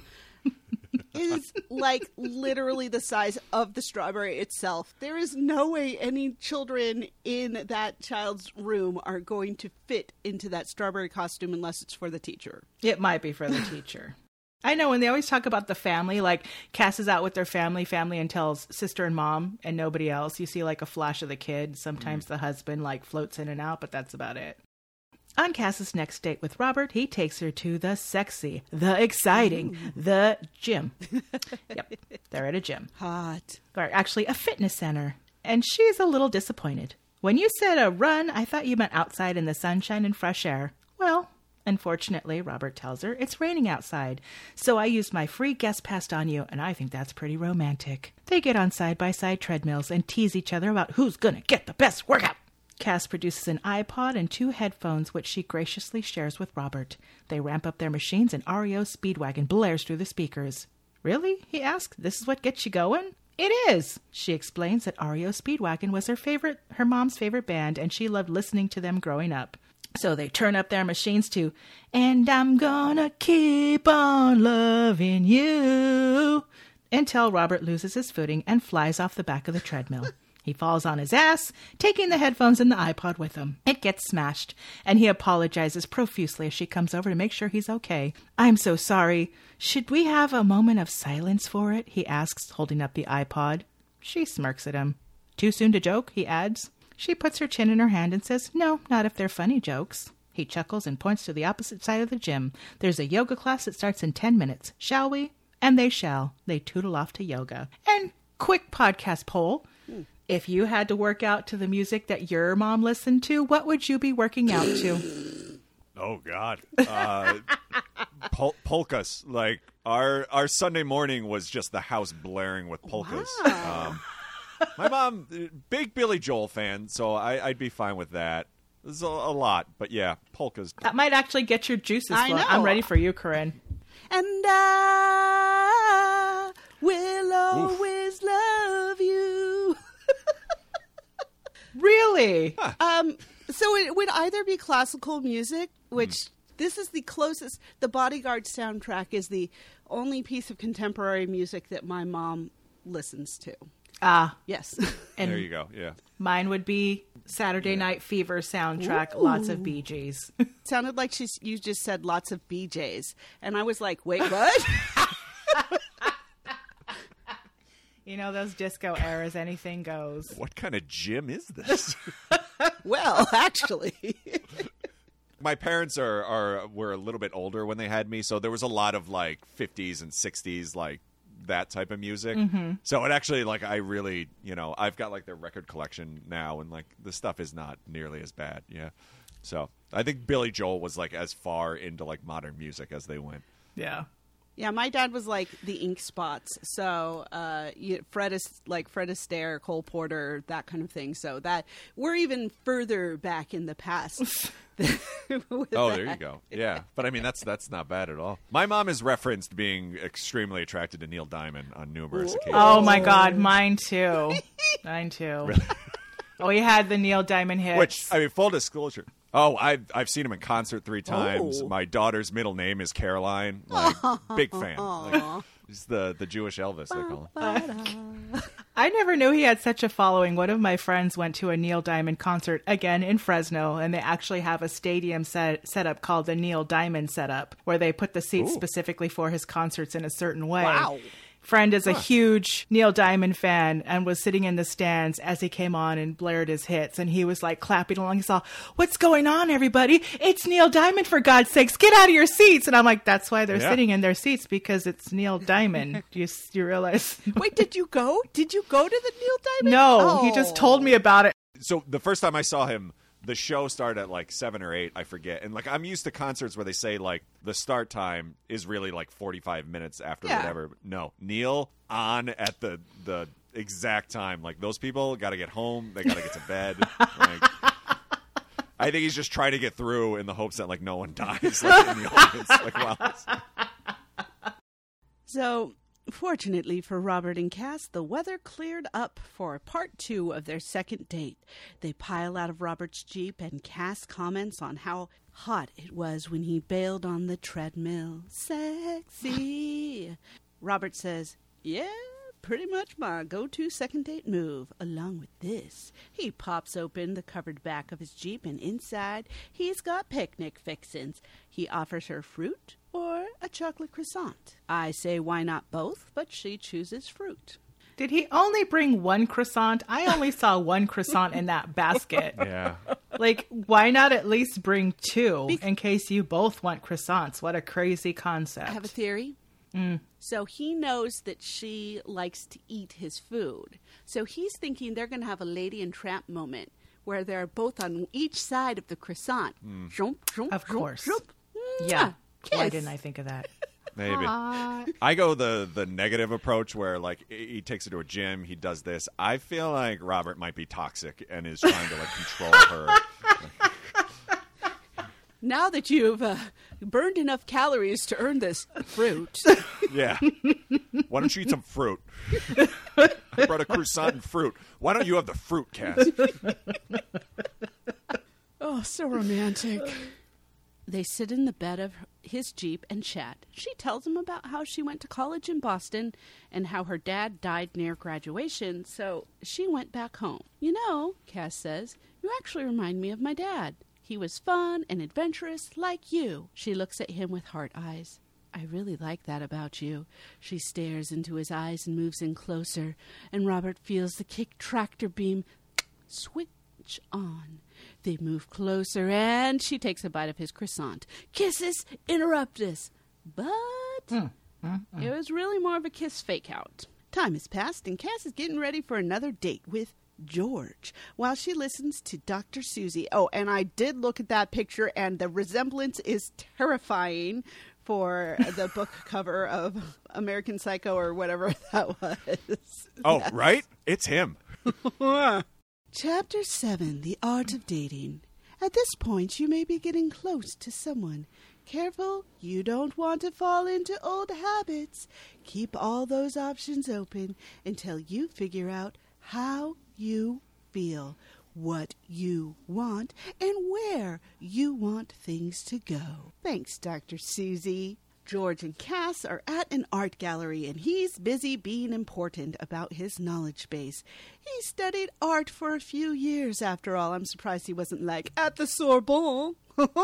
is like literally the size of the strawberry itself. There is no way any children in that child's room are going to fit into that strawberry costume unless it's for the teacher. It might be for the teacher. I know, when they always talk about the family, like Cass is out with their family and tells sister and mom and nobody else. You see like a flash of the kid. Sometimes the husband like floats in and out, but that's about it. On Cass's next date with Robert, he takes her to the sexy, the exciting, the gym. Yep, they're at a gym. Hot. Or actually a fitness center. And she's a little disappointed. "When you said a run, I thought you meant outside in the sunshine and fresh air." "Well, unfortunately," Robert tells her, "it's raining outside. So I used my free guest pass on you, and I think that's pretty romantic." They get on side-by-side treadmills and tease each other about who's gonna get the best workout. Cass produces an iPod and 2 headphones, which she graciously shares with Robert. They ramp up their machines and REO Speedwagon blares through the speakers. "Really?" he asks. "This is what gets you going?" "It is." She explains that REO Speedwagon was her mom's favorite band, and she loved listening to them growing up. So they turn up their machines to "And I'm Gonna Keep On Loving You," until Robert loses his footing and flies off the back of the treadmill. He falls on his ass, taking the headphones and the iPod with him. It gets smashed, and he apologizes profusely as she comes over to make sure he's okay. "I'm so sorry. Should we have a moment of silence for it?" he asks, holding up the iPod. She smirks at him. "Too soon to joke?" he adds. She puts her chin in her hand and says, "No, not if they're funny jokes." He chuckles and points to the opposite side of the gym. "There's a yoga class that starts in 10 minutes. Shall we?" And they shall. They tootle off to yoga. And quick podcast poll. If you had to work out to the music that your mom listened to, what would you be working out to? Oh, God. Polkas. Like, our Sunday morning was just the house blaring with polkas. Wow. My mom, big Billy Joel fan, so I'd be fine with that. There's a lot, but yeah, polkas. That might actually get your juices flowing. know. I'm ready for you, Corinne. "And I will always love you." Really? So it would either be classical music, which this is the closest. The Bodyguard soundtrack is the only piece of contemporary music that my mom listens to. Ah, Yes. and There you go. Yeah. mine would be Saturday Night Fever soundtrack, lots of Bee Gees. Sounded like you just said lots of BJs. And I was like, wait, what? You know, those disco eras, anything goes. What kind of gym is this? Well, actually. My parents were a little bit older when they had me, so there was a lot of like 50s and 60s like that type of music. So it actually like I really, I've got like their record collection now, and like the stuff is not nearly as bad. Yeah. So I think Billy Joel was like as far into like modern music as they went. Yeah. Yeah, my dad was like the Ink Spots. So Fred Astaire, Cole Porter, that kind of thing. So that we're even further back in the past. There you go. Yeah. But I mean, that's not bad at all. My mom has referenced being extremely attracted to Neil Diamond on numerous occasions. Oh my God, mine too. Mine too. Really? We had the Neil Diamond hits. Which, I mean, full disclosure. Oh, I've seen him in concert 3 times. Oh. My daughter's middle name is Caroline. Like, big fan. Like, he's the Jewish Elvis, they call him. I never knew he had such a following. One of my friends went to a Neil Diamond concert, again in Fresno, and they actually have a stadium set up called the Neil Diamond setup, where they put the seats specifically for his concerts in a certain way. Wow. Friend is a huge Neil Diamond fan and was sitting in the stands as he came on and blared his hits, and he was like clapping along. He saw, "What's going on, everybody? It's Neil Diamond, for God's sakes, get out of your seats!" And I'm like, that's why they're sitting in their seats, because it's Neil Diamond. you realize? Wait, did you go? Did you go to the Neil Diamond? No, he just told me about it. So the first time I saw him, the show started at like 7 or 8, I forget. And like I'm used to concerts where they say like the start time is really like 45 minutes after whatever. But no, Neil on at the exact time. Like those people got to get home. They got to get to bed. Like, I think he's just trying to get through in the hopes that like no one dies like, in the audience. Like, wow. So, fortunately for Robert and Cass, the weather cleared up for part 2 of their second date. They pile out of Robert's Jeep, and Cass comments on how hot it was when he bailed on the treadmill. Sexy. Robert says, "Yeah, pretty much my go-to second date move. Along with this, he pops open the covered back of his Jeep, and inside he's got picnic fixins. He offers her fruit or a chocolate croissant. I say why not both, but she chooses fruit." Did he only bring one croissant? I only saw one croissant in that basket. Yeah. Like, why not at least bring 2 in case you both want croissants? What a crazy concept. I have a theory. So he knows that she likes to eat his food. So he's thinking they're going to have a Lady and Tramp moment where they're both on each side of the croissant. Of course. Yeah. Why didn't I think of that? Maybe. I go the negative approach where like he takes her to a gym, he does this. I feel like Robert might be toxic and is trying to like control her. Now that you've burned enough calories to earn this fruit. Yeah. Why don't you eat some fruit? I brought a croissant and fruit. Why don't you have the fruit, Cass? Oh, so romantic. They sit in the bed of his Jeep and chat. She tells him about how she went to college in Boston and how her dad died near graduation, so she went back home. "You know," Cass says, "you actually remind me of my dad. He was fun and adventurous like you." She looks at him with heart eyes. "I really like that about you." She stares into his eyes and moves in closer, and Robert feels the kick tractor beam switch on. They move closer, and she takes a bite of his croissant. Kisses interrupt us. But it was really more of a kiss fake-out. Time has passed, and Cass is getting ready for another date with George while she listens to Dr. Susie. Oh, and I did look at that picture, and the resemblance is terrifying for the book cover of American Psycho or whatever that was. Oh, yes. Right? It's him. Chapter 7, The Art of Dating. At this point, you may be getting close to someone. Careful, you don't want to fall into old habits. Keep all those options open until you figure out how you feel, what you want, and where you want things to go. Thanks, Dr. Susie. George and Cass are at an art gallery, and he's busy being important about his knowledge base. He studied art for a few years, after all. I'm surprised he wasn't like, at the Sorbonne.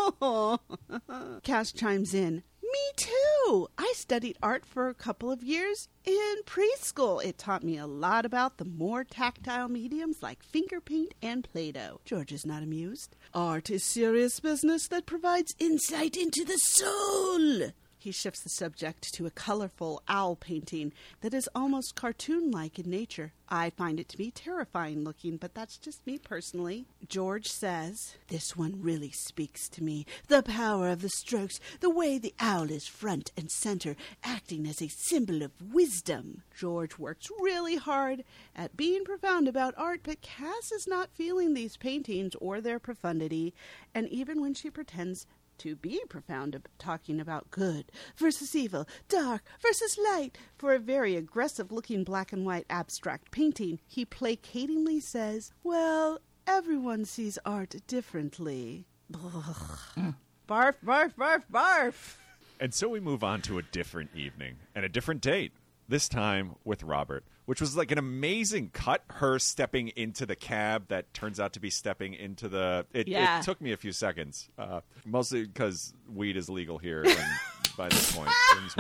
Cass chimes in, me too. I studied art for a couple of years in preschool. It taught me a lot about the more tactile mediums like finger paint and Play-Doh. George is not amused. Art is serious business that provides insight into the soul. He shifts the subject to a colorful owl painting that is almost cartoon-like in nature. I find it to be terrifying looking, but that's just me personally. George says, this one really speaks to me. The power of the strokes, the way the owl is front and center, acting as a symbol of wisdom. George works really hard at being profound about art, but Cass is not feeling these paintings or their profundity, and even when she pretends to be profound, talking about good versus evil, dark versus light. For a very aggressive-looking black and white abstract painting, he placatingly says, well, everyone sees art differently. Barf, barf, barf, barf. And so we move on to a different evening and a different date, this time with Robert, which was like an amazing cut, her stepping into the cab that turns out to be stepping into the... It took me a few seconds, mostly because weed is legal here and by this point.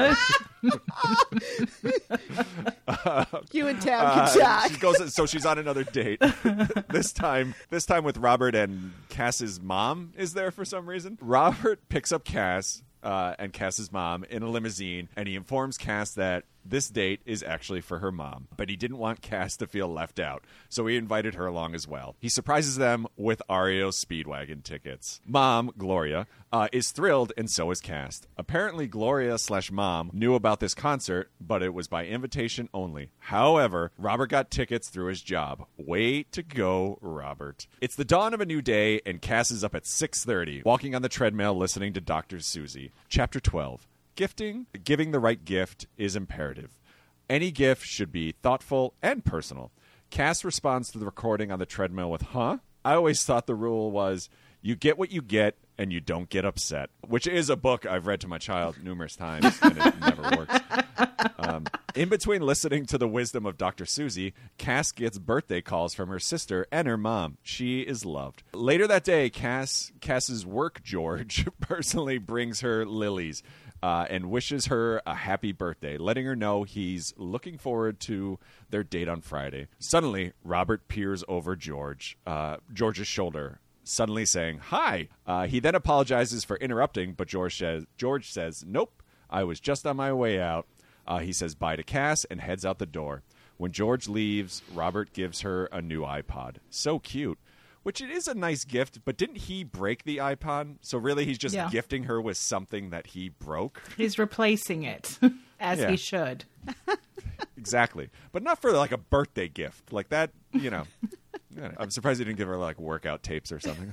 You and Tam can talk. She goes, so she's on another date. This time with Robert, and Cass's mom is there for some reason. Robert picks up Cass and Cass's mom in a limousine, and he informs Cass that this date is actually for her mom, but he didn't want Cass to feel left out, so he invited her along as well. He surprises them with REO Speedwagon tickets. Mom, Gloria, is thrilled, and so is Cass. Apparently, Gloria/mom knew about this concert, but it was by invitation only. However, Robert got tickets through his job. Way to go, Robert. It's the dawn of a new day, and Cass is up at 6:30, walking on the treadmill listening to Dr. Susie. Chapter 12. Giving the right gift is imperative. Any gift should be thoughtful and personal. Cass responds to the recording on the treadmill with, huh? I always thought the rule was you get what you get and you don't get upset, which is a book I've read to my child numerous times, and it never works. In between listening to the wisdom of Dr. Susie, Cass gets birthday calls from her sister and her mom. She is loved. Later that day, Cass's work George personally brings her lilies and wishes her a happy birthday, letting her know he's looking forward to their date on Friday. Suddenly, Robert peers over George's shoulder, suddenly saying, hi. He then apologizes for interrupting, but George says, nope, I was just on my way out. He says bye to Cass and heads out the door. When George leaves, Robert gives her a new iPod. So cute. Which it is a nice gift, but didn't he break the iPod? So really he's just gifting her with something that he broke? He's replacing it, as he should. Exactly. But not for like a birthday gift. Like that, I'm surprised he didn't give her like workout tapes or something.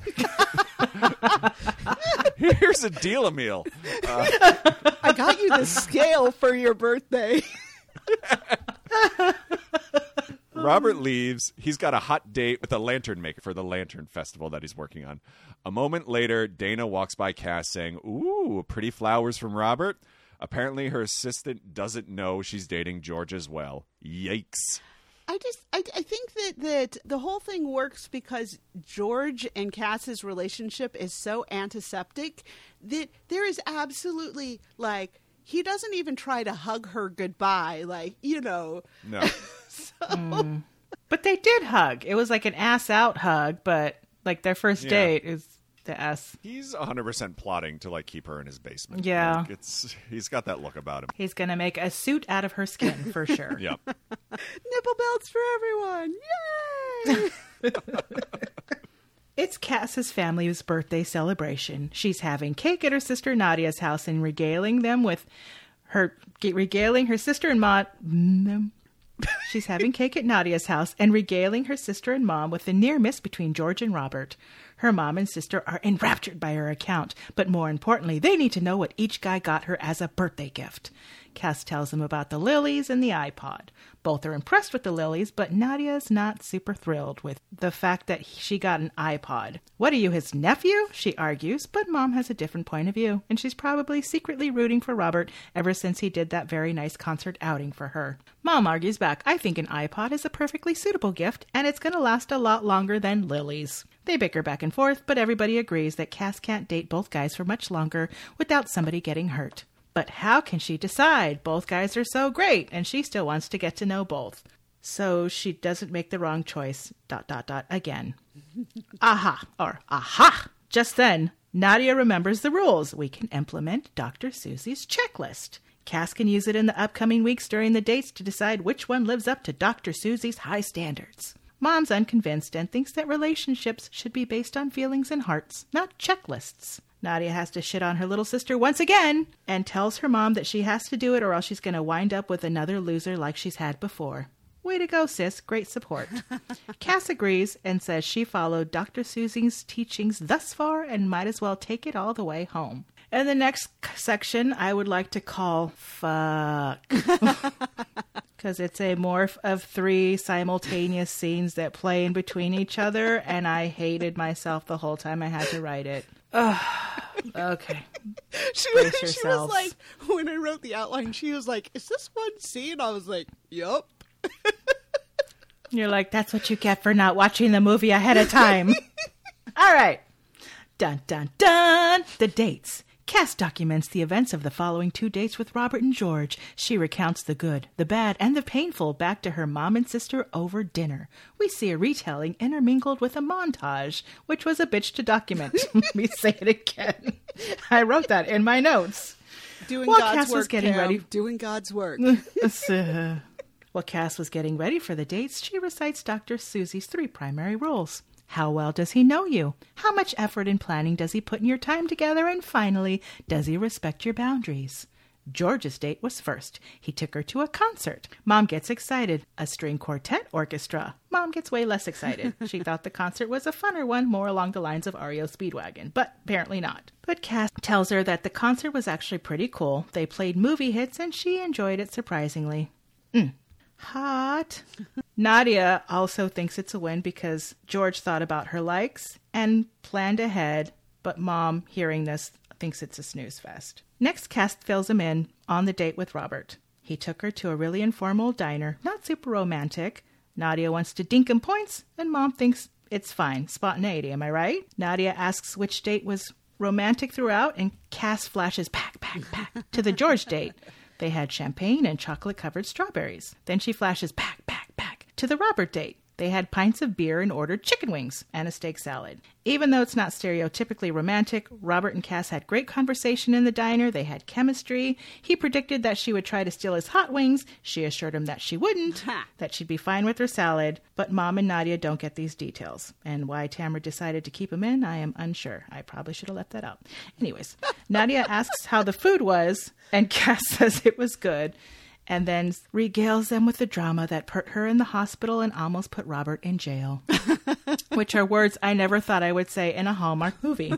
Here's a deal meal. I got you the scale for your birthday. Robert leaves. He's got a hot date with a lantern maker for the Lantern Festival that he's working on. A moment later, Dana walks by Cass saying, ooh, pretty flowers from Robert. Apparently her assistant doesn't know she's dating George as well. Yikes. I think that the whole thing works because George and Cass's relationship is so antiseptic that there is absolutely, like, he doesn't even try to hug her goodbye, No. So. But they did hug. It was like an ass-out hug, but, like, their first date is the ass. He's 100% plotting to, like, keep her in his basement. Yeah. Like, he's got that look about him. He's going to make a suit out of her skin, for sure. Yep. Nipple belts for everyone. Yay! It's Cass's family's birthday celebration. She's having cake at her sister Nadia's house and regaling her sister and mom. She's having cake at Nadia's house and regaling her sister and mom with the near miss between George and Robert. Her mom and sister are enraptured by her account, but more importantly, they need to know what each guy got her as a birthday gift. Cass tells them about the lilies and the iPod. Both are impressed with the lilies, but Nadia's not super thrilled with the fact that she got an iPod. What are you, his nephew? She argues, but Mom has a different point of view, and she's probably secretly rooting for Robert ever since he did that very nice concert outing for her. Mom argues back, I think an iPod is a perfectly suitable gift, and it's going to last a lot longer than lilies. They bicker back and forth, but everybody agrees that Cass can't date both guys for much longer without somebody getting hurt. But how can she decide? Both guys are so great, and she still wants to get to know both. So she doesn't make the wrong choice, ... again. Aha! Just then, Nadia remembers the rules. We can implement Dr. Susie's checklist. Cass can use it in the upcoming weeks during the dates to decide which one lives up to Dr. Susie's high standards. Mom's unconvinced and thinks that relationships should be based on feelings and hearts, not checklists. Nadia has to shit on her little sister once again and tells her mom that she has to do it or else she's going to wind up with another loser like she's had before. Way to go, sis. Great support. Cass agrees and says she followed Dr. Susie's teachings thus far and might as well take it all the way home. And the next section I would like to call fuck. Because it's a morph of 3 simultaneous scenes that play in between each other, and I hated myself the whole time I had to write it. Okay. She was like, when I wrote the outline, she was like, is this one scene? I was like, yup. You're like, that's what you get for not watching the movie ahead of time. All right. Dun, dun, dun. The dates. Cass documents the events of the following 2 dates with Robert and George. She recounts the good, the bad, and the painful back to her mom and sister over dinner. We see a retelling intermingled with a montage, which was a bitch to document. Let me say it again. I wrote that in my notes. Doing While God's Cass work, was getting Pam. ready. Doing God's work. While Cass was getting ready for the dates, she recites Dr. Susie's 3 primary rules. How well does he know you? How much effort and planning does he put in your time together? And finally, does he respect your boundaries? George's date was first. He took her to a concert. Mom gets excited. A string quartet orchestra. Mom gets way less excited. She thought the concert was a funner one, more along the lines of REO Speedwagon, but apparently not. But Cass tells her that the concert was actually pretty cool. They played movie hits and she enjoyed it surprisingly. Hot. Nadia also thinks it's a win because George thought about her likes and planned ahead, but Mom, hearing this, thinks it's a snooze fest. Next, Cass fills him in on the date with Robert. He took her to a really informal diner, not super romantic. Nadia wants to dink him points, and Mom thinks it's fine. Spontaneity, am I right? Nadia asks which date was romantic throughout, and Cass flashes pack to the George date. They had champagne and chocolate-covered strawberries. Then she flashes pack to the Robert date. They had pints of beer and ordered chicken wings and a steak salad. Even though it's not stereotypically romantic, Robert and Cass had great conversation in the diner. They had chemistry. He predicted that she would try to steal his hot wings. She assured him that she wouldn't, that she'd be fine with her salad. But Mom and Nadia don't get these details. And why Tamara decided to keep him in, I am unsure. I probably should have left that out. Anyways, Nadia asks how the food was, and Cass says it was good. And then regales them with the drama that put her in the hospital and almost put Robert in jail. Which are words I never thought I would say in a Hallmark movie.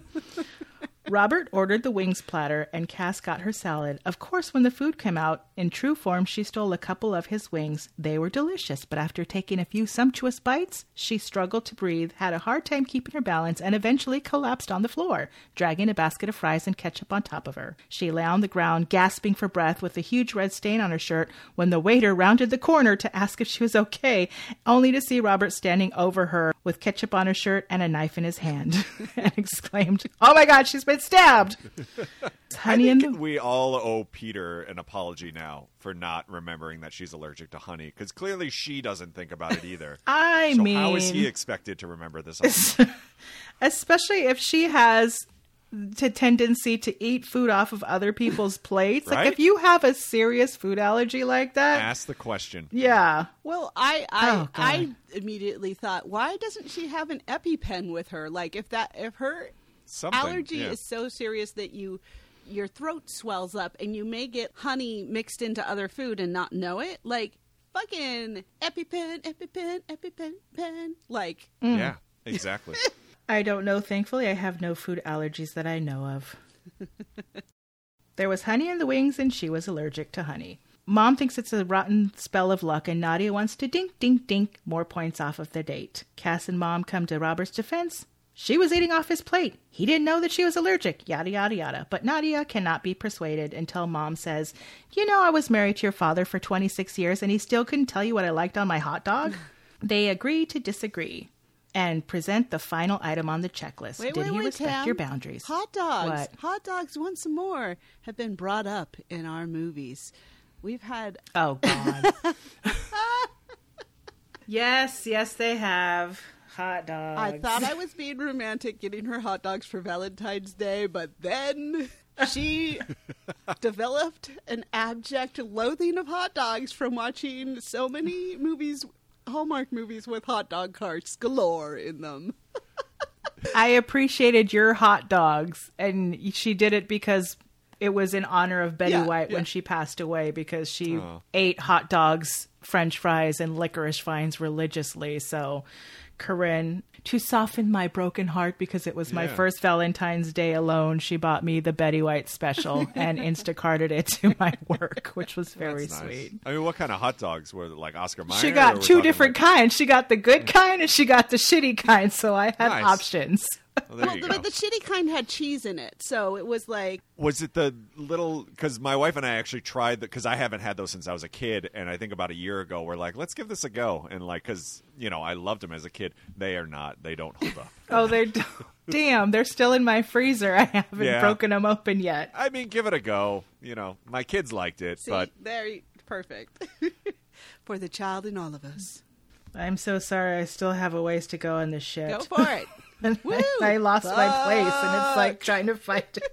Robert ordered the wings platter and Cass got her salad. Of course, when the food came out, in true form, she stole a couple of his wings. They were delicious, but after taking a few sumptuous bites, she struggled to breathe, had a hard time keeping her balance, and eventually collapsed on the floor, dragging a basket of fries and ketchup on top of her. She lay on the ground, gasping for breath with a huge red stain on her shirt when the waiter rounded the corner to ask if she was okay, only to see Robert standing over her with ketchup on her shirt and a knife in his hand, and exclaimed, "Oh my God, she's been stabbed!" Honey, I think we all owe Peter an apology now for not remembering that she's allergic to honey, because clearly she doesn't think about it either. I mean, how is he expected to remember this? Especially if she has the tendency to eat food off of other people's plates. Right? Like if you have a serious food allergy like that, Ask the question. Yeah. Well, I immediately thought, why doesn't she have an EpiPen with her? Like if her Something, allergy is so serious that your throat swells up and you may get honey mixed into other food and not know it, like fucking EpiPen. Like Yeah, exactly. I don't know. Thankfully, I have no food allergies that I know of. There was honey in the wings, and she was allergic to honey. Mom thinks it's a rotten spell of luck, and Nadia wants to dink, dink, dink more points off of their date. Cass and Mom come to Robert's defense. She was eating off his plate. He didn't know that she was allergic, yada, yada, yada. But Nadia cannot be persuaded until Mom says, you know, I was married to your father for 26 years, and he still couldn't tell you what I liked on my hot dog? They agree to disagree and present the final item on the checklist. Did he respect Tam? your boundaries? Hot dogs. What? Hot dogs once more have been brought up in our movies. We've had... Oh, God. Yes, they have. Hot dogs. I thought I was being romantic getting her hot dogs for Valentine's Day, but then she developed an abject loathing of hot dogs from watching so many movies, Hallmark movies with hot dog carts galore in them. I appreciated your hot dogs, and she did it because it was in honor of Betty White when she passed away, because she ate hot dogs, French fries, and licorice vines religiously. So, Corinne, to soften my broken heart, because it was my first Valentine's Day alone, she bought me the Betty White special and Instacarted it to my work, which was very sweet. I mean, what kind of hot dogs were like Oscar Mayer? She got two different kinds. She got the good kind and she got the shitty kind, so I had options. Well, But the shitty kind had cheese in it, so it was like... Was it the little... Because my wife and I actually tried... Because I haven't had those since I was a kid, and I think about a year ago, we're like, let's give this a go. And like, because, you know, I loved them as a kid. They are not. They don't hold up. Oh, they're... Damn, they're still in my freezer. I haven't broken them open yet. I mean, give it a go. You know, my kids liked it, See, but... very perfect. For the child in all of us. I'm so sorry. I still have a ways to go in this shit. Go for it. I lost my place, and it's like trying to fight it.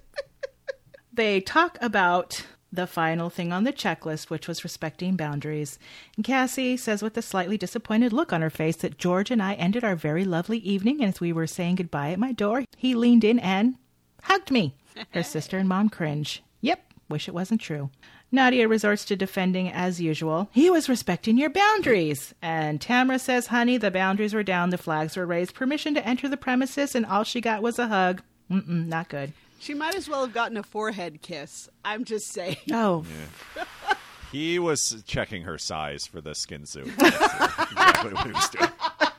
They talk about the final thing on the checklist, which was respecting boundaries. And Cassie says with a slightly disappointed look on her face that George and I ended our very lovely evening, and as we were saying goodbye at my door, he leaned in and hugged me. Her sister and Mom cringe. Yep, wish it wasn't true. Nadia resorts to defending as usual. He was respecting your boundaries. And Tamara says, honey, the boundaries were down, the flags were raised, permission to enter the premises, and all she got was a hug. Not good. She might as well have gotten a forehead kiss. I'm just saying. Oh. Yeah. He was checking her size for the skin suit. That's exactly what he was doing.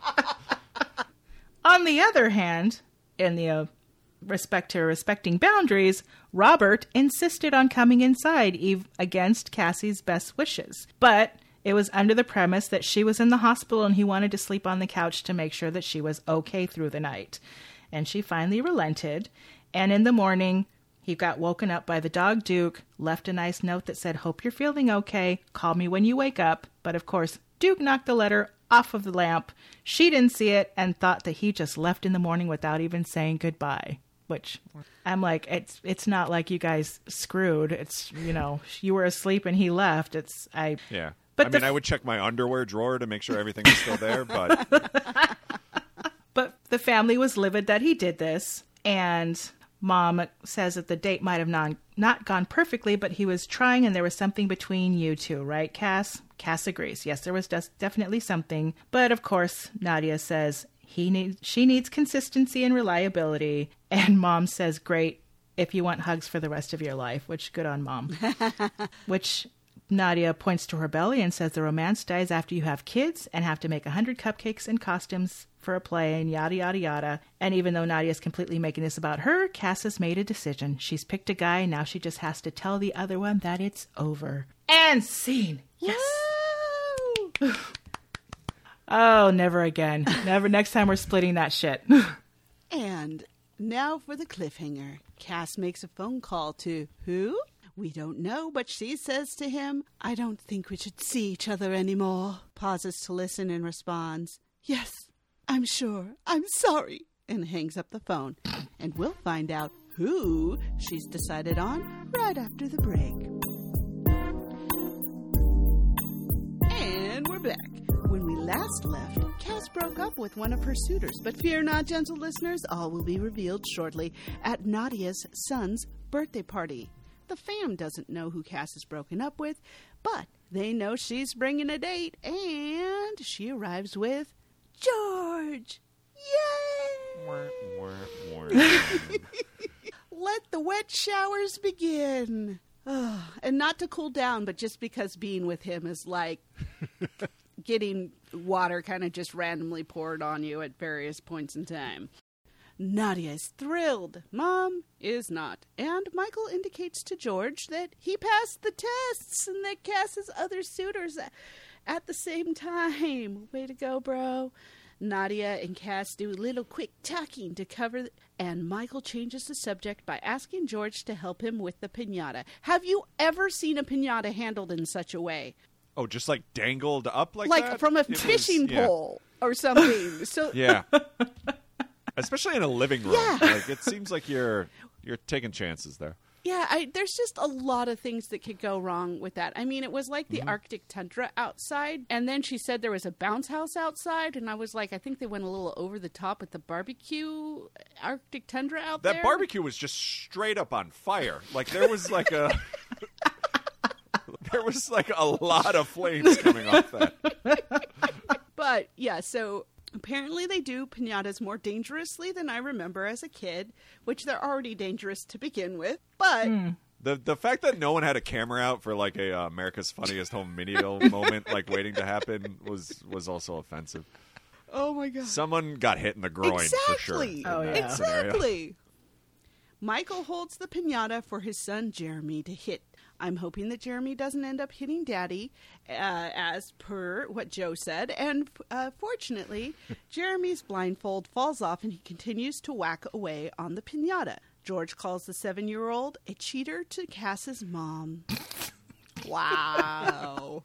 On the other hand, in the respecting boundaries, Robert insisted on coming inside against Cassie's best wishes. But it was under the premise that she was in the hospital and he wanted to sleep on the couch to make sure that she was okay through the night. And she finally relented. And in the morning, he got woken up by the dog Duke, left a nice note that said, hope you're feeling okay. Call me when you wake up. But of course, Duke knocked the letter off of the lamp. She didn't see it and thought that he just left in the morning without even saying goodbye. Which I'm like, it's not like you guys screwed. It's, you know, you were asleep and he left. Yeah. But I mean, I would check my underwear drawer to make sure everything was still there, but... But the family was livid that he did this, and Mom says that the date might have not gone perfectly, but he was trying and there was something between you two, right, Cass? Cass agrees. Yes, there was definitely something. But of course, Nadia says she needs consistency and reliability. And Mom says, great, if you want hugs for the rest of your life, which good on Mom. Which Nadia points to her belly and says the romance dies after you have kids and have to make 100 cupcakes and costumes for a play and yada, yada, yada. And even though Nadia's completely making this about her, Cass has made a decision. She's picked a guy, and now she just has to tell the other one that it's over. And scene. Yes. Oh, never again. Never. Next time we're splitting that shit. And now for the cliffhanger. Cass makes a phone call to who? We don't know, but she says to him, I don't think we should see each other anymore. Pauses to listen and responds, yes, I'm sure. I'm sorry. And hangs up the phone. And we'll find out who she's decided on right after the break. And we're back. When we last left, Cass broke up with one of her suitors. But fear not, gentle listeners, all will be revealed shortly at Nadia's son's birthday party. The fam doesn't know who Cass is broken up with, but they know she's bringing a date, and she arrives with George. Yay! Let the wet showers begin. And not to cool down, but just because being with him is like getting water kind of just randomly poured on you at various points in time. Nadia is thrilled. Mom is not. And Michael indicates to George that he passed the tests and that Cass has other suitors at the same time. Way to go, bro. Nadia and Cass do a little quick talking to cover, and Michael changes the subject by asking George to help him with the piñata. Have you ever seen a piñata handled in such a way? Oh, just like dangled up like that? Like from a fishing pole or something. So yeah. Especially in a living room. Yeah. Like, it seems like you're taking chances there. Yeah, there's just a lot of things that could go wrong with that. I mean, it was like the Arctic tundra outside, and then she said there was a bounce house outside, and I was like, I think they went a little over the top with the barbecue Arctic tundra out there. That barbecue was just straight up on fire. Like, there was like a... there was like a lot of flames coming off that. But, yeah, so... Apparently they do piñatas more dangerously than I remember as a kid, which they're already dangerous to begin with, but... The fact that no one had a camera out for like a America's Funniest Home Video moment, like waiting to happen, was also offensive. Oh my God. Someone got hit in the groin for sure. Exactly. Michael holds the piñata for his son Jeremy to hit. I'm hoping that Jeremy doesn't end up hitting Daddy, as per what Joe said. And fortunately, Jeremy's blindfold falls off and he continues to whack away on the piñata. George calls the 7-year-old a cheater to Cass's mom. Wow.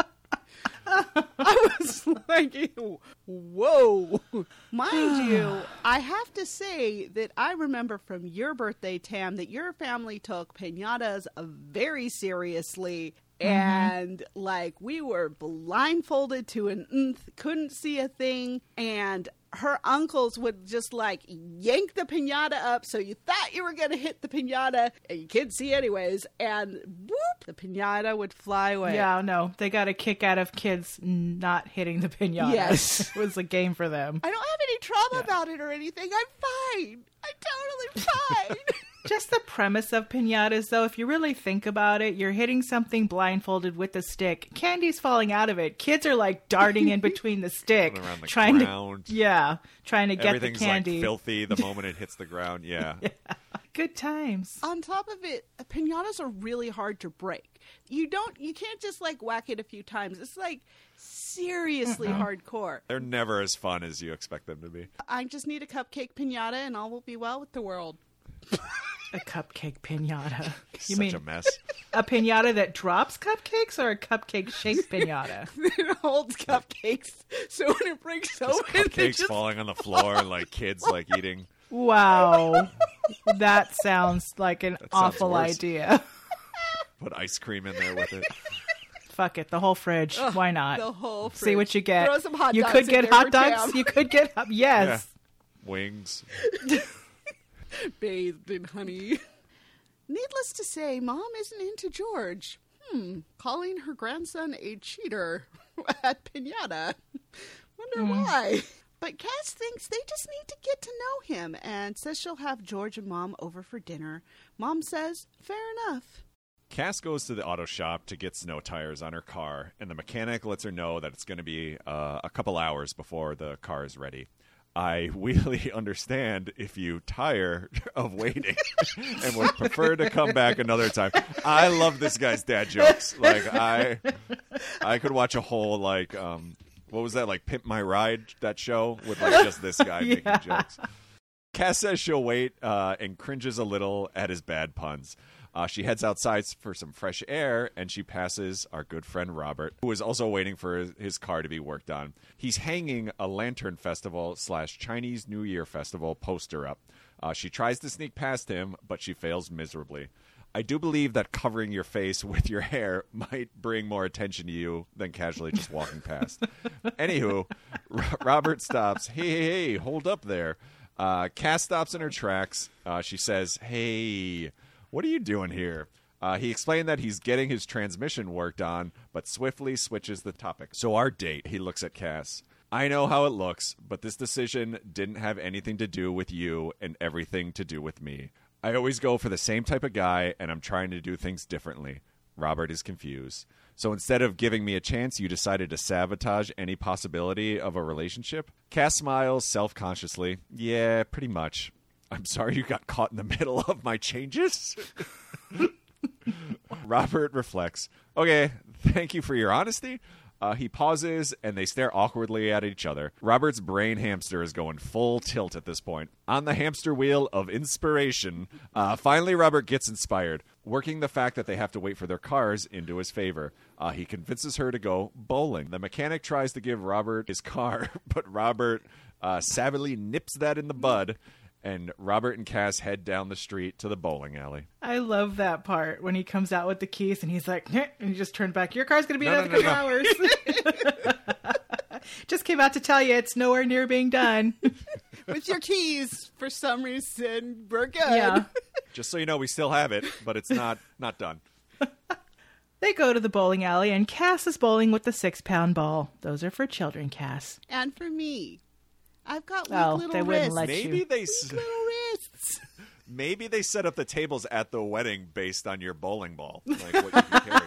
I was like, whoa. Mind you, I have to say that I remember from your birthday, Tam, that your family took piñatas very seriously. And, like, we were blindfolded to an nth, couldn't see a thing. And her uncles would just, like, yank the piñata up so you thought you were going to hit the piñata, and you couldn't see anyways. And, whoop, the piñata would fly away. Yeah, no, they got a kick out of kids not hitting the piñatas. Yes. It was a game for them. I don't have any trauma about it or anything. I'm fine. I'm totally fine. Just the premise of piñatas, though, if you really think about it, you're hitting something blindfolded with a stick. Candy's falling out of it. Kids are like darting in between the stick, Around the trying ground. trying to get the candy. Everything's like filthy the moment it hits the ground. Yeah. Good times. On top of it, piñatas are really hard to break. You can't just like whack it a few times. It's like seriously hardcore. They're never as fun as you expect them to be. I just need a cupcake piñata and all will be well with the world. A cupcake piñata. You Such mean a mess. a piñata that drops cupcakes or a cupcake-shaped piñata? It holds cupcakes, so when it breaks open, Cupcakes falling on the floor and like kids like eating. Wow. That sounds like an awful worse. idea. Put ice cream in there with it. Fuck it, the whole fridge. Why not? the whole fridge. See what you get. Throw some hot you dogs could in get there hot for dogs. Tam. You could get yes. Yeah. Wings. Bathed in honey. Needless to say, Mom isn't into George. Calling her grandson a cheater at piñata. Wonder why. But Cass thinks they just need to get to know him and says she'll have George and Mom over for dinner. Mom says, fair enough. Cass goes to the auto shop to get snow tires on her car, and the mechanic lets her know that it's going to be a couple hours before the car is ready. I really understand if you tire of waiting and would prefer to come back another time. I love this guy's dad jokes. Like I could watch a whole like what was that, like Pimp My Ride, that show with like just this guy making jokes. Cass says she'll wait and cringes a little at his bad puns. She heads outside for some fresh air, and she passes our good friend Robert, who is also waiting for his car to be worked on. He's hanging a Lantern Festival / Chinese New Year Festival poster up. She tries to sneak past him, but she fails miserably. I do believe that covering your face with your hair might bring more attention to you than casually just walking past. Anywho, Robert stops. Hey, hold up there. Cass stops in her tracks. She says, hey, what are you doing here? He explained that he's getting his transmission worked on, but swiftly switches the topic. So our date, he looks at Cass. I know how it looks, but this decision didn't have anything to do with you and everything to do with me. I always go for the same type of guy, and I'm trying to do things differently. Robert is confused. So instead of giving me a chance, you decided to sabotage any possibility of a relationship? Cass smiles self-consciously. Yeah, pretty much. I'm sorry you got caught in the middle of my changes. Robert reflects. Okay, thank you for your honesty. He pauses, and they stare awkwardly at each other. Robert's brain hamster is going full tilt at this point. On the hamster wheel of inspiration, finally Robert gets inspired, working the fact that they have to wait for their cars into his favor. He convinces her to go bowling. The mechanic tries to give Robert his car, but Robert savagely nips that in the bud, and Robert and Cass head down the street to the bowling alley. I love that part when he comes out with the keys and he's like, and he just turned back. Your car's going to be another couple hours. Just came out to tell you it's nowhere near being done. With your keys, for some reason, we're good. Yeah. Just so you know, we still have it, but it's not done. They go to the bowling alley and Cass is bowling with the 6-pound ball. Those are for children, Cass. And for me. I've got weak Well, little they wouldn't wrists. let Maybe you. they Weak little wrists. maybe they set up the tables at the wedding based on your bowling ball, like what you can carry.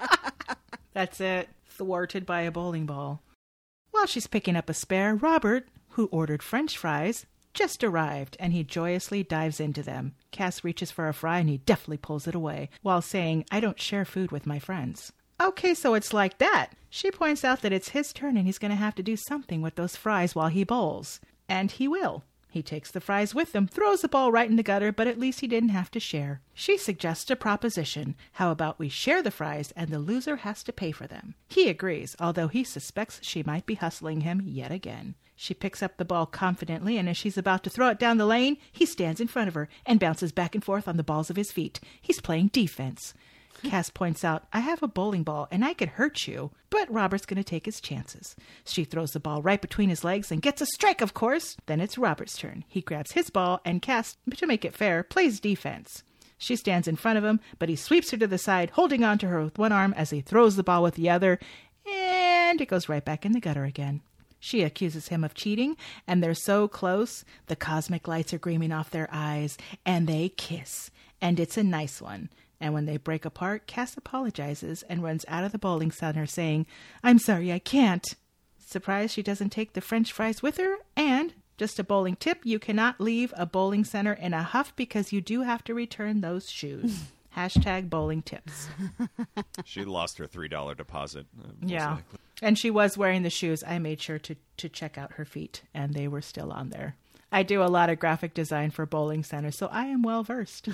That's it. Thwarted by a bowling ball. While she's picking up a spare, Robert, who ordered French fries, just arrived, and he joyously dives into them. Cass reaches for a fry, and he deftly pulls it away, while saying, I don't share food with my friends. Okay, so it's like that. She points out that it's his turn, and he's going to have to do something with those fries while he bowls. And he will. He takes the fries with him, throws the ball right in the gutter, but at least he didn't have to share. She suggests a proposition. How about we share the fries and the loser has to pay for them? He agrees, although he suspects she might be hustling him yet again. She picks up the ball confidently, and as she's about to throw it down the lane, he stands in front of her and bounces back and forth on the balls of his feet. He's playing defense. Cass points out, I have a bowling ball and I could hurt you, but Robert's going to take his chances. She throws the ball right between his legs and gets a strike, of course. Then it's Robert's turn. He grabs his ball and Cass, to make it fair, plays defense. She stands in front of him, but he sweeps her to the side, holding on to her with one arm as he throws the ball with the other, and it goes right back in the gutter again. She accuses him of cheating, and they're so close, the cosmic lights are gleaming off their eyes, and they kiss, and it's a nice one. And when they break apart, Cass apologizes and runs out of the bowling center saying, I'm sorry, I can't. Surprised she doesn't take the French fries with her. And, just a bowling tip, you cannot leave a bowling center in a huff because you do have to return those shoes. Hashtag bowling tips. She lost her $3 deposit. Yeah. Likely. And she was wearing the shoes. I made sure to check out her feet, and they were still on there. I do a lot of graphic design for bowling centers, so I am well versed.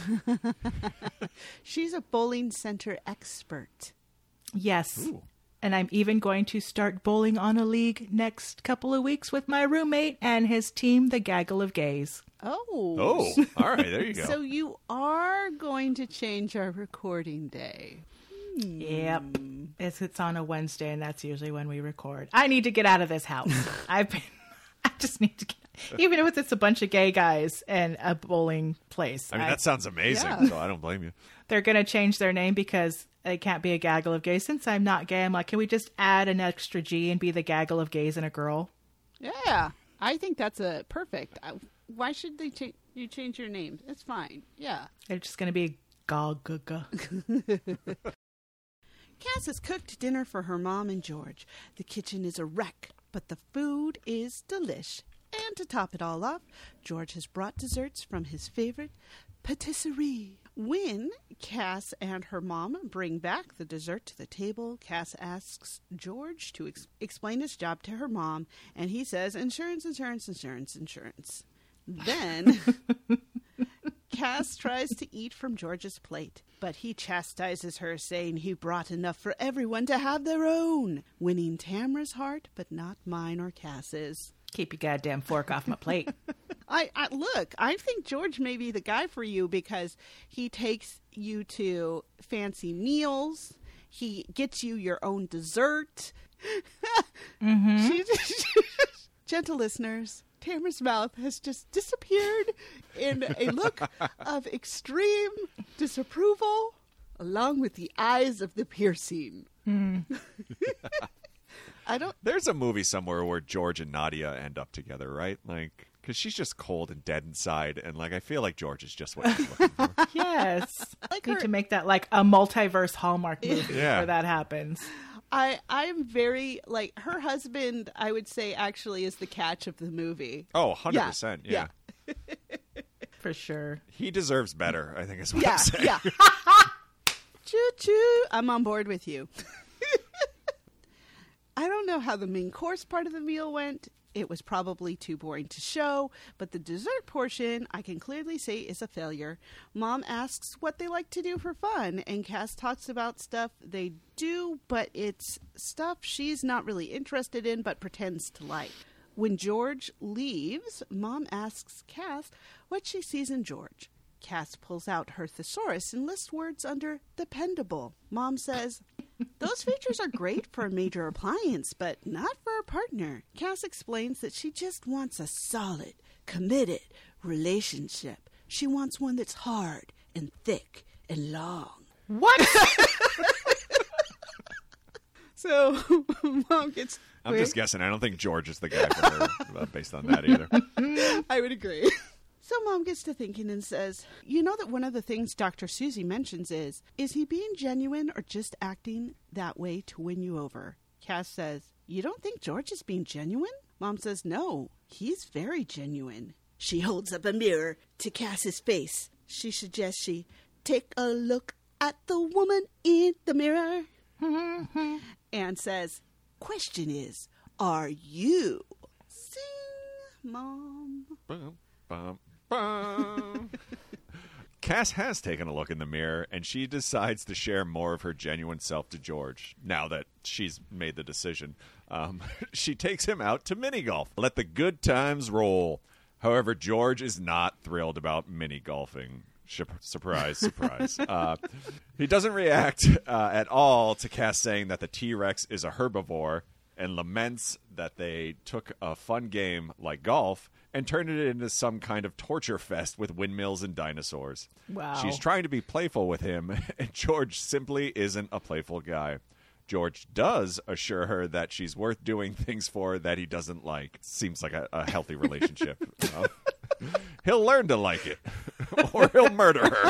She's a bowling center expert. Yes. Ooh. And I'm even going to start bowling on a league next couple of weeks with my roommate and his team, the Gaggle of Gays. Oh. All right, there you go. So you are going to change our recording day. Yep. It's on a Wednesday, and that's usually when we record. I need to get out of this house. I just need to get, even if it's a bunch of gay guys and a bowling place. I mean, that sounds amazing, Yeah. so I don't blame you. They're going to change their name because it can't be a Gaggle of Gays. Since I'm not gay, I'm like, can we just add an extra G and be the Gaggle of Gays and a girl? Yeah. I think that's a perfect. Why should they you change your name? It's fine. Yeah. They're just going to be Gaga. Cass has cooked dinner for her mom and George. The kitchen is a wreck, but the food is delish. And to top it all off, George has brought desserts from his favorite patisserie. When Cass and her mom bring back the dessert to the table, Cass asks George to explain his job to her mom, and he says, insurance. Then Cass tries to eat from George's plate, but he chastises her, saying he brought enough for everyone to have their own, winning Tamara's heart, but not mine or Cass's. Keep your goddamn fork off my plate. Look, I think George may be the guy for you because he takes you to fancy meals. He gets you your own dessert. Mm-hmm. Gentle listeners, Tamara's mouth has just disappeared in a look of extreme disapproval, along with the eyes of the piercing. I don't. There's a movie somewhere where George and Nadia end up together, right? Like, because she's just cold and dead inside, and like I feel like George is just what she's looking for. Yes. Like Need her- to make that like a multiverse Hallmark movie Yeah. where that happens. I'm very like her husband. I would say actually is the catch of the movie. Oh, 100%. Yeah. For sure. He deserves better, I think is what Yeah, I'm saying. yeah. Choo choo. I'm on board with you. I don't know how the main course part of the meal went. It was probably too boring to show, but the dessert portion, I can clearly say, is a failure. Mom asks what they like to do for fun, and Cass talks about stuff they do, but it's stuff she's not really interested in but pretends to like. When George leaves, Mom asks Cass what she sees in George. Cass pulls out her thesaurus and lists words under dependable. Mom says, those features are great for a major appliance, but not for a partner. Cass explains that she just wants a solid, committed relationship. She wants one that's hard and thick and long. What? So Mom gets... I'm just guessing. I don't think George is the guy for her based on that either. I would agree. So Mom gets to thinking and says, you know that one of the things Dr. Susie mentions is he being genuine or just acting that way to win you over? Cass says, you don't think George is being genuine? Mom says, no, he's very genuine. She holds up a mirror to Cass's face. She suggests she take a look at the woman in the mirror and says, question is, are you? Sing, Mom. Bum, bum, bum. Cass has taken a look in the mirror, and she decides to share more of her genuine self to George, now that she's made the decision. She takes him out to mini-golf. Let the good times roll. However, George is not thrilled about mini-golfing. Surprise, surprise. He doesn't react at all to Cass saying that the T-Rex is a herbivore and laments that they took a fun game like golf and turned it into some kind of torture fest with windmills and dinosaurs. Wow. She's trying to be playful with him, and George simply isn't a playful guy. George does assure her that she's worth doing things for that he doesn't like. Seems like a healthy relationship. He'll learn to like it, or he'll murder her.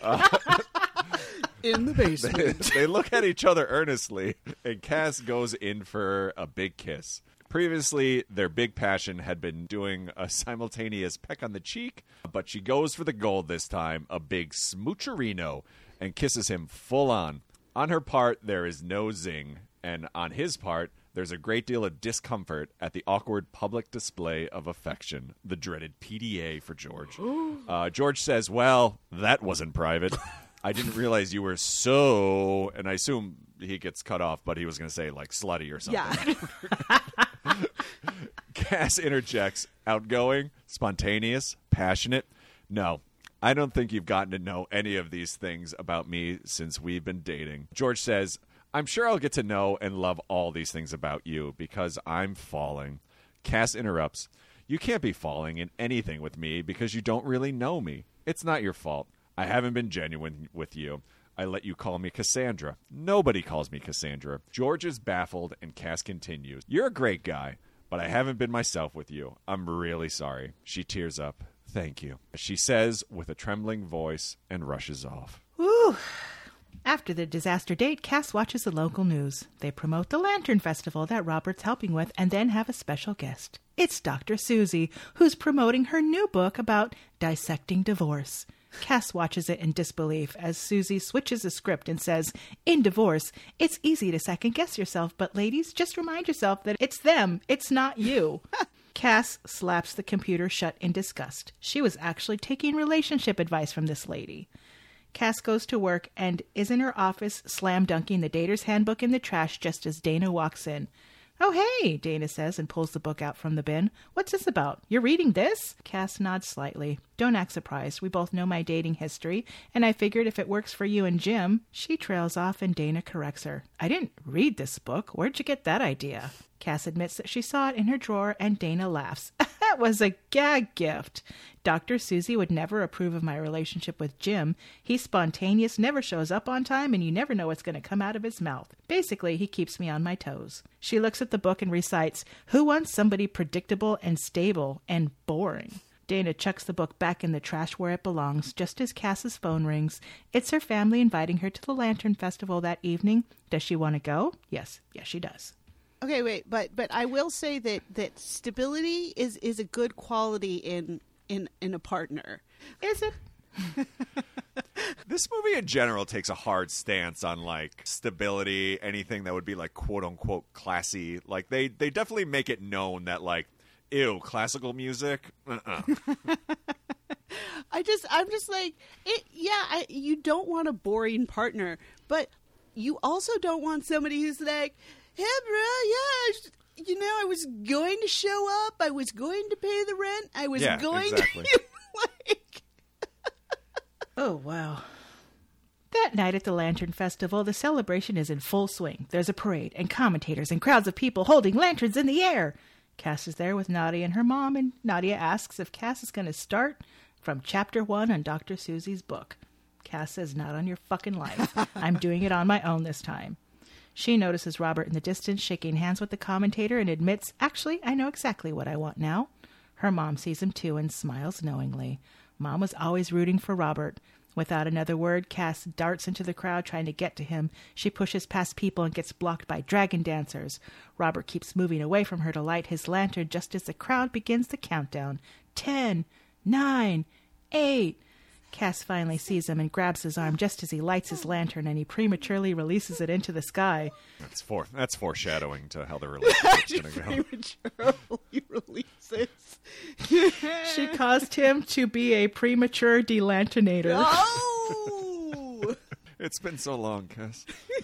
In the basement. They look at each other earnestly, and Cass goes in for a big kiss. Previously, their big passion had been doing a simultaneous peck on the cheek, but she goes for the gold this time, a big smoocherino, and kisses him full on. On her part, there is no zing, and on his part, there's a great deal of discomfort at the awkward public display of affection, the dreaded PDA for George. George says, well, that wasn't private. I didn't realize you were so... And I assume he gets cut off, but he was going to say, like, slutty or something. Yeah. Cass interjects, outgoing, spontaneous, passionate. No, I don't think you've gotten to know any of these things about me since we've been dating. George says, I'm sure I'll get to know and love all these things about you because I'm falling. Cass interrupts, you can't be falling in anything with me because you don't really know me. It's not your fault. I haven't been genuine with you. I let you call me Cassandra. Nobody calls me Cassandra. George is baffled, and Cass continues. You're a great guy, but I haven't been myself with you. I'm really sorry. She tears up. Thank you, she says with a trembling voice, and rushes off. Whew. After the disaster date, Cass watches the local news. They promote the Lantern Festival that Robert's helping with and then have a special guest. It's Dr. Susie, who's promoting her new book about dissecting divorce. Cass watches it in disbelief as Susie switches the script and says, in divorce, it's easy to second-guess yourself, but ladies, just remind yourself that it's them, it's not you. Cass slaps the computer shut in disgust. She was actually taking relationship advice from this lady. Cass goes to work and is in her office slam-dunking the Dater's Handbook in the trash just as Dana walks in. Oh, hey, Dana says and pulls the book out from the bin. What's this about? You're reading this? Cass nods slightly. Don't act surprised. We both know my dating history, and I figured if it works for you and Jim. She trails off and Dana corrects her. I didn't read this book. Where'd you get that idea? Cass admits that she saw it in her drawer, and Dana laughs. That was a gag gift. Dr. Susie would never approve of my relationship with Jim. He's spontaneous, never shows up on time, and you never know what's going to come out of his mouth. Basically, he keeps me on my toes. She looks at the book and recites, "Who wants somebody predictable and stable and boring?" Dana chucks the book back in the trash where it belongs, just as Cass's phone rings. It's her family inviting her to the Lantern Festival that evening. Does she want to go? Yes, she does. Okay, wait, but I will say that stability is a good quality in a partner. Is it? This movie in general takes a hard stance on like stability, anything that would be like quote unquote classy. Like they definitely make it known that like, ew, classical music. I'm just like, you don't want a boring partner, but you also don't want somebody who's like, hey, bro, I was going to show up. I was going to pay the rent. I was going exactly. to, like... Oh, wow. That night at the Lantern Festival, the celebration is in full swing. There's a parade and commentators and crowds of people holding lanterns in the air. Cass is there with Nadia and her mom, and Nadia asks if Cass is going to start from chapter 1 on Dr. Susie's book. Cass says, not on your fucking life. I'm doing it on my own this time. She notices Robert in the distance shaking hands with the commentator and admits, actually, I know exactly what I want now. Her mom sees him too and smiles knowingly. Mom was always rooting for Robert. Without another word, Cass darts into the crowd trying to get to him. She pushes past people and gets blocked by dragon dancers. Robert keeps moving away from her to light his lantern just as the crowd begins the countdown. 10, 9, 8... Cass finally sees him and grabs his arm just as he lights his lantern, and he prematurely releases it into the sky. That's foreshadowing to how the relationship's going to go. Prematurely releases. She caused him to be a premature delanternator. Oh! It's been so long, Cass.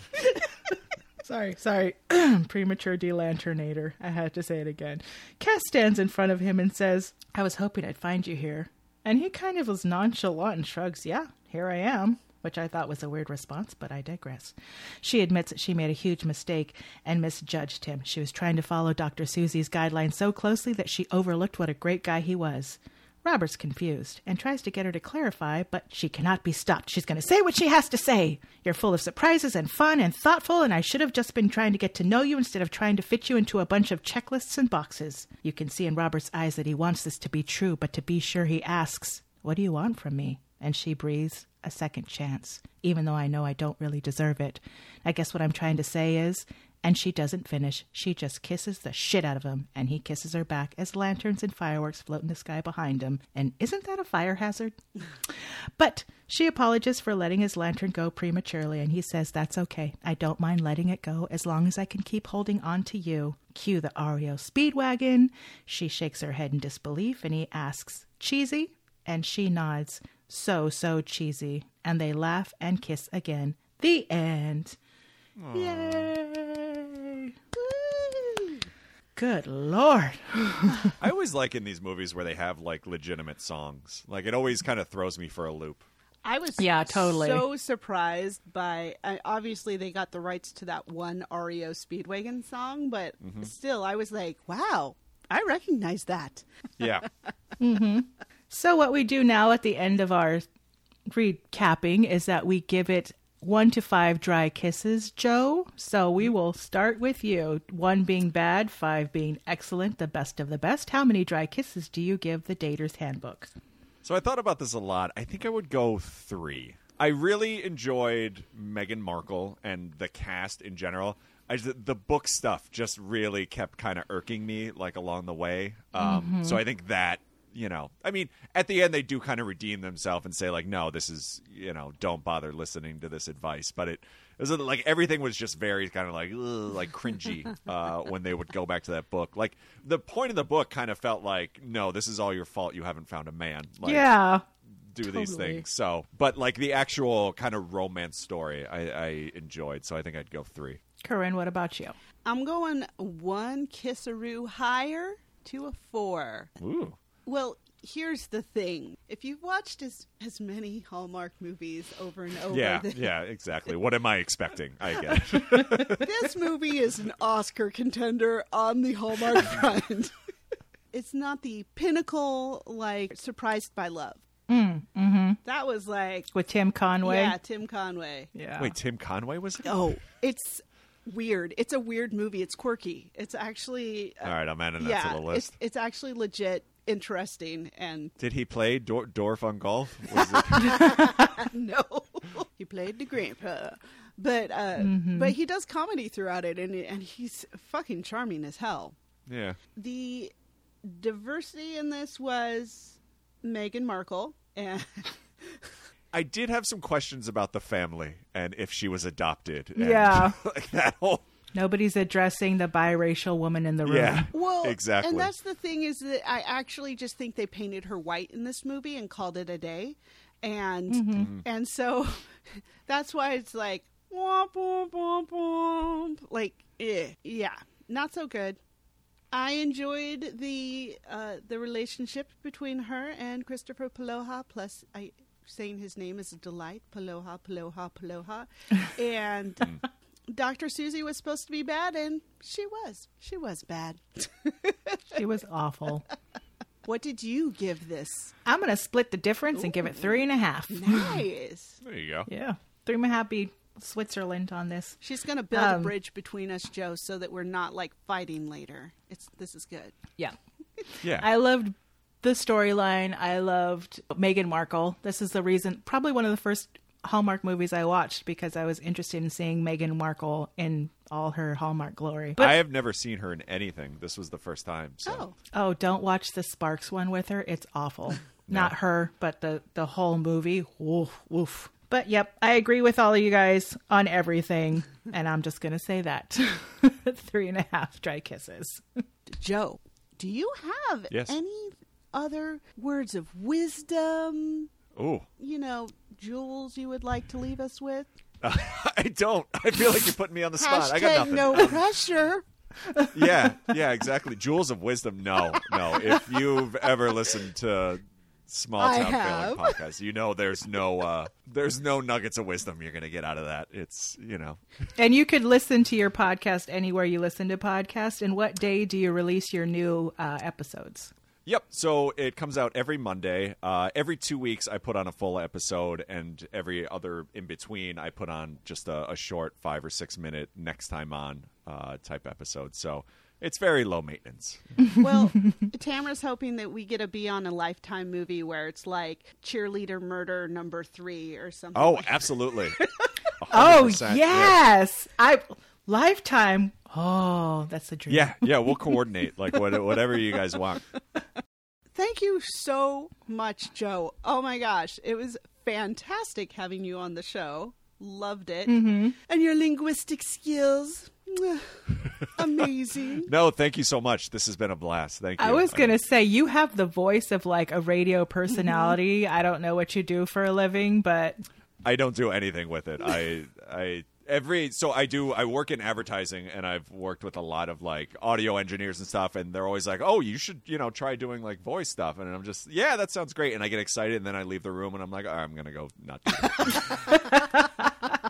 Sorry. Premature delanternator. I had to say it again. Cass stands in front of him and says, I was hoping I'd find you here. And he kind of was nonchalant and shrugs, yeah, here I am, which I thought was a weird response, but I digress. She admits that she made a huge mistake and misjudged him. She was trying to follow Dr. Susie's guidelines so closely that she overlooked what a great guy he was. Robert's confused and tries to get her to clarify, but she cannot be stopped. She's going to say what she has to say. You're full of surprises and fun and thoughtful, and I should have just been trying to get to know you instead of trying to fit you into a bunch of checklists and boxes. You can see in Robert's eyes that he wants this to be true, but to be sure he asks, what do you want from me? And she breathes, a second chance, even though I know I don't really deserve it. I guess what I'm trying to say is... And she doesn't finish. She just kisses the shit out of him, and he kisses her back as lanterns and fireworks float in the sky behind him. And isn't that a fire hazard? But she apologizes for letting his lantern go prematurely, and he says that's okay. I don't mind letting it go as long as I can keep holding on to you. Cue the Oreo Speedwagon. She shakes her head in disbelief, and he asks, cheesy? And she nods. So cheesy. And they laugh and kiss again. The end. Aww. Yay! Woo! Good Lord. I always like in these movies where they have like legitimate songs. Like it always kind of throws me for a loop. I was totally so surprised by, obviously they got the rights to that one REO Speedwagon song, but still I was like, wow, I recognize that. Yeah. So what we do now at the end of our recapping is that we give it 1 to 5 dry kisses, Joe. So we will start with you. 1 being bad, 5 being excellent, the best of the best. How many dry kisses do you give the Dater's Handbook? So I thought about this a lot. I think I would go 3. I really enjoyed Meghan Markle and the cast in general. The book stuff just really kept kind of irking me like along the way. So I think that, you know, I mean, at the end they do kind of redeem themselves and say like, no, this is, you know, don't bother listening to this advice. But it was like everything was just very kind of like cringy when they would go back to that book. Like the point of the book kind of felt like, no, this is all your fault. You haven't found a man. Like, yeah. Do these things. So, but like the actual kind of romance story I enjoyed. So I think I'd go 3. Corinne, what about you? I'm going 1 kisseroo higher to a 4. Ooh. Well, Here's the thing. If you've watched as many Hallmark movies over and over... Yeah, exactly. What am I expecting? I get it. This movie is an Oscar contender on the Hallmark front. It's not the pinnacle, like, Surprised by Love. That was like... With Tim Conway? Yeah, Tim Conway. Yeah. Wait, Tim Conway was it? Oh, it's weird. It's a weird movie. It's quirky. It's actually... All right, I'm adding that to the list. It's actually legit interesting. And Did he play Dorf on Golf? Was it... no, he played the grandpa. But he does comedy throughout it, and he's fucking charming as hell. Yeah. The diversity in this was Meghan Markle, and I did have some questions about the family and if she was adopted. And Yeah. like that whole... Nobody's addressing the biracial woman in the room. Yeah, well, exactly. And that's the thing, is that I actually just think they painted her white in this movie and called it a day, and so that's why it's like womp womp womp womp, like yeah, not so good. I enjoyed the relationship between her and Christopher Paloha. Plus, saying his name is a delight. Paloha, Paloha, Paloha, and. Dr. Susie was supposed to be bad, and she was. She was bad. She was awful. What did you give this? I'm going to split the difference and give it 3.5. Nice. There you go. Yeah. 3.5 beat Switzerland on this. She's going to build a bridge between us, Joe, so that we're not, like, fighting later. This is good. Yeah. Yeah. I loved the storyline. I loved Meghan Markle. This is the reason, probably one of the first Hallmark movies I watched, because I was interested in seeing Meghan Markle in all her Hallmark glory. But, I have never seen her in anything. This was the first time. So. Oh. don't watch the Sparks one with her. It's awful. Not her, but the whole movie. Woof, woof. But yep, I agree with all of you guys on everything, and I'm just going to say that. 3.5 dry kisses. Joe, do you have any other words of wisdom? Ooh. Jewels you would like to leave us with? I don't. I feel like you're putting me on the spot. I got Hashtag nothing. no pressure. Yeah, exactly. Jewels of wisdom. No. If you've ever listened to Small Town Failing podcast, you know there's no nuggets of wisdom you're going to get out of that. It's, And you could listen to your podcast anywhere you listen to podcasts. And what day do you release your new episodes? Yep. So it comes out every Monday. Every 2 weeks, I put on a full episode, and every other in between, I put on just a short 5 or 6 minute next time on type episode. So it's very low maintenance. Well, Tamara's hoping that we get to be on a Lifetime movie where it's like Cheerleader Murder number 3 or something. Oh, like absolutely. Oh, yes. Lifetime. Oh, that's the dream. Yeah, we'll coordinate like whatever you guys want. Thank you so much, Joe. Oh my gosh, it was fantastic having you on the show. Loved it. Mm-hmm. And your linguistic skills, amazing. No, thank you so much. This has been a blast. Thank you. I was going to say, you have the voice of like a radio personality. Mm-hmm. I don't know what you do for a living, but I don't do anything with it. I work in advertising, and I've worked with a lot of like audio engineers and stuff, and they're always like, oh, you should, try doing like voice stuff. And I'm just, yeah, that sounds great. And I get excited, and then I leave the room and I'm like, I'm going to go not do that.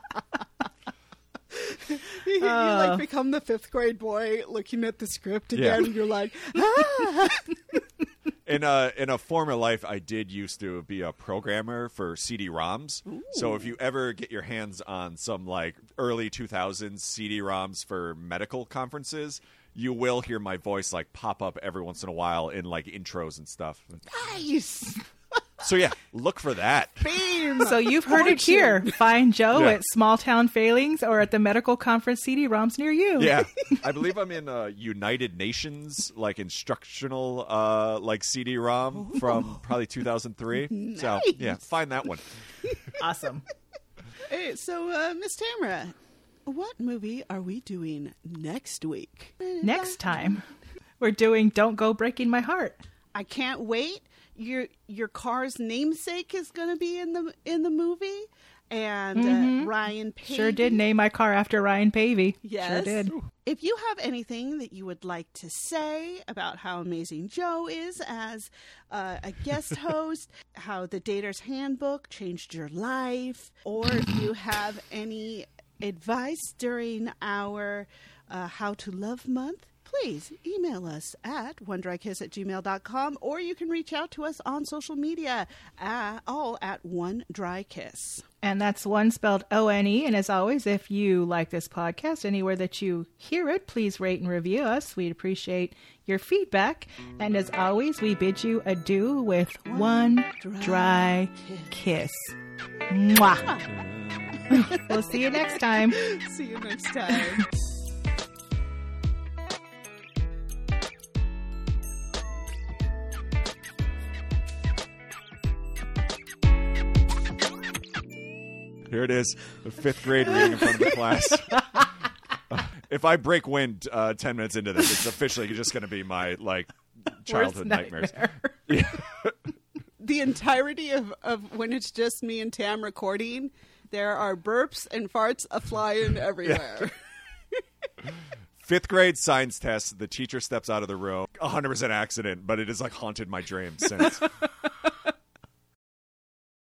You like become the 5th grade boy looking at the script again, and you're like, ah. In a former life, I did used to be a programmer for CD-ROMs. Ooh. So if you ever get your hands on some like early 2000s CD-ROMs for medical conferences, you will hear my voice like pop up every once in a while in like intros and stuff. Nice. So yeah, look for that. Fame. So you've heard it here. Find Joe at Small Town Failings or at the medical conference CD-ROMs near you. Yeah, I believe I'm in United Nations like instructional like CD-ROM from probably 2003. Nice. So yeah, find that one. Awesome. Hey, so Miss Tamara, what movie are we doing next week? Next time, we're doing Don't Go Breaking My Heart. I can't wait. Your car's namesake is going to be in the movie, and Ryan Pavey. Sure did name my car after Ryan Pavey. Yes. Sure did. If you have anything that you would like to say about how amazing Joe is as a guest host, how the Dater's Handbook changed your life, or if you have any advice during our How to Love Month, please email us at onedrykiss@gmail.com, or you can reach out to us on social media, all at One Dry Kiss. And that's one spelled O-N-E. And as always, if you like this podcast, anywhere that you hear it, please rate and review us. We'd appreciate your feedback. And as always, we bid you adieu with one dry kiss. Mwah. We'll see you next time. See you next time. Here it is, the 5th grade reading in front of the class. If I break wind 10 minutes into this, it's officially just going to be my childhood nightmares. Yeah. The entirety of when it's just me and Tam recording, there are burps and farts a-flying everywhere. Yeah. 5th grade science test, the teacher steps out of the room. 100% accident, but it has haunted my dreams since.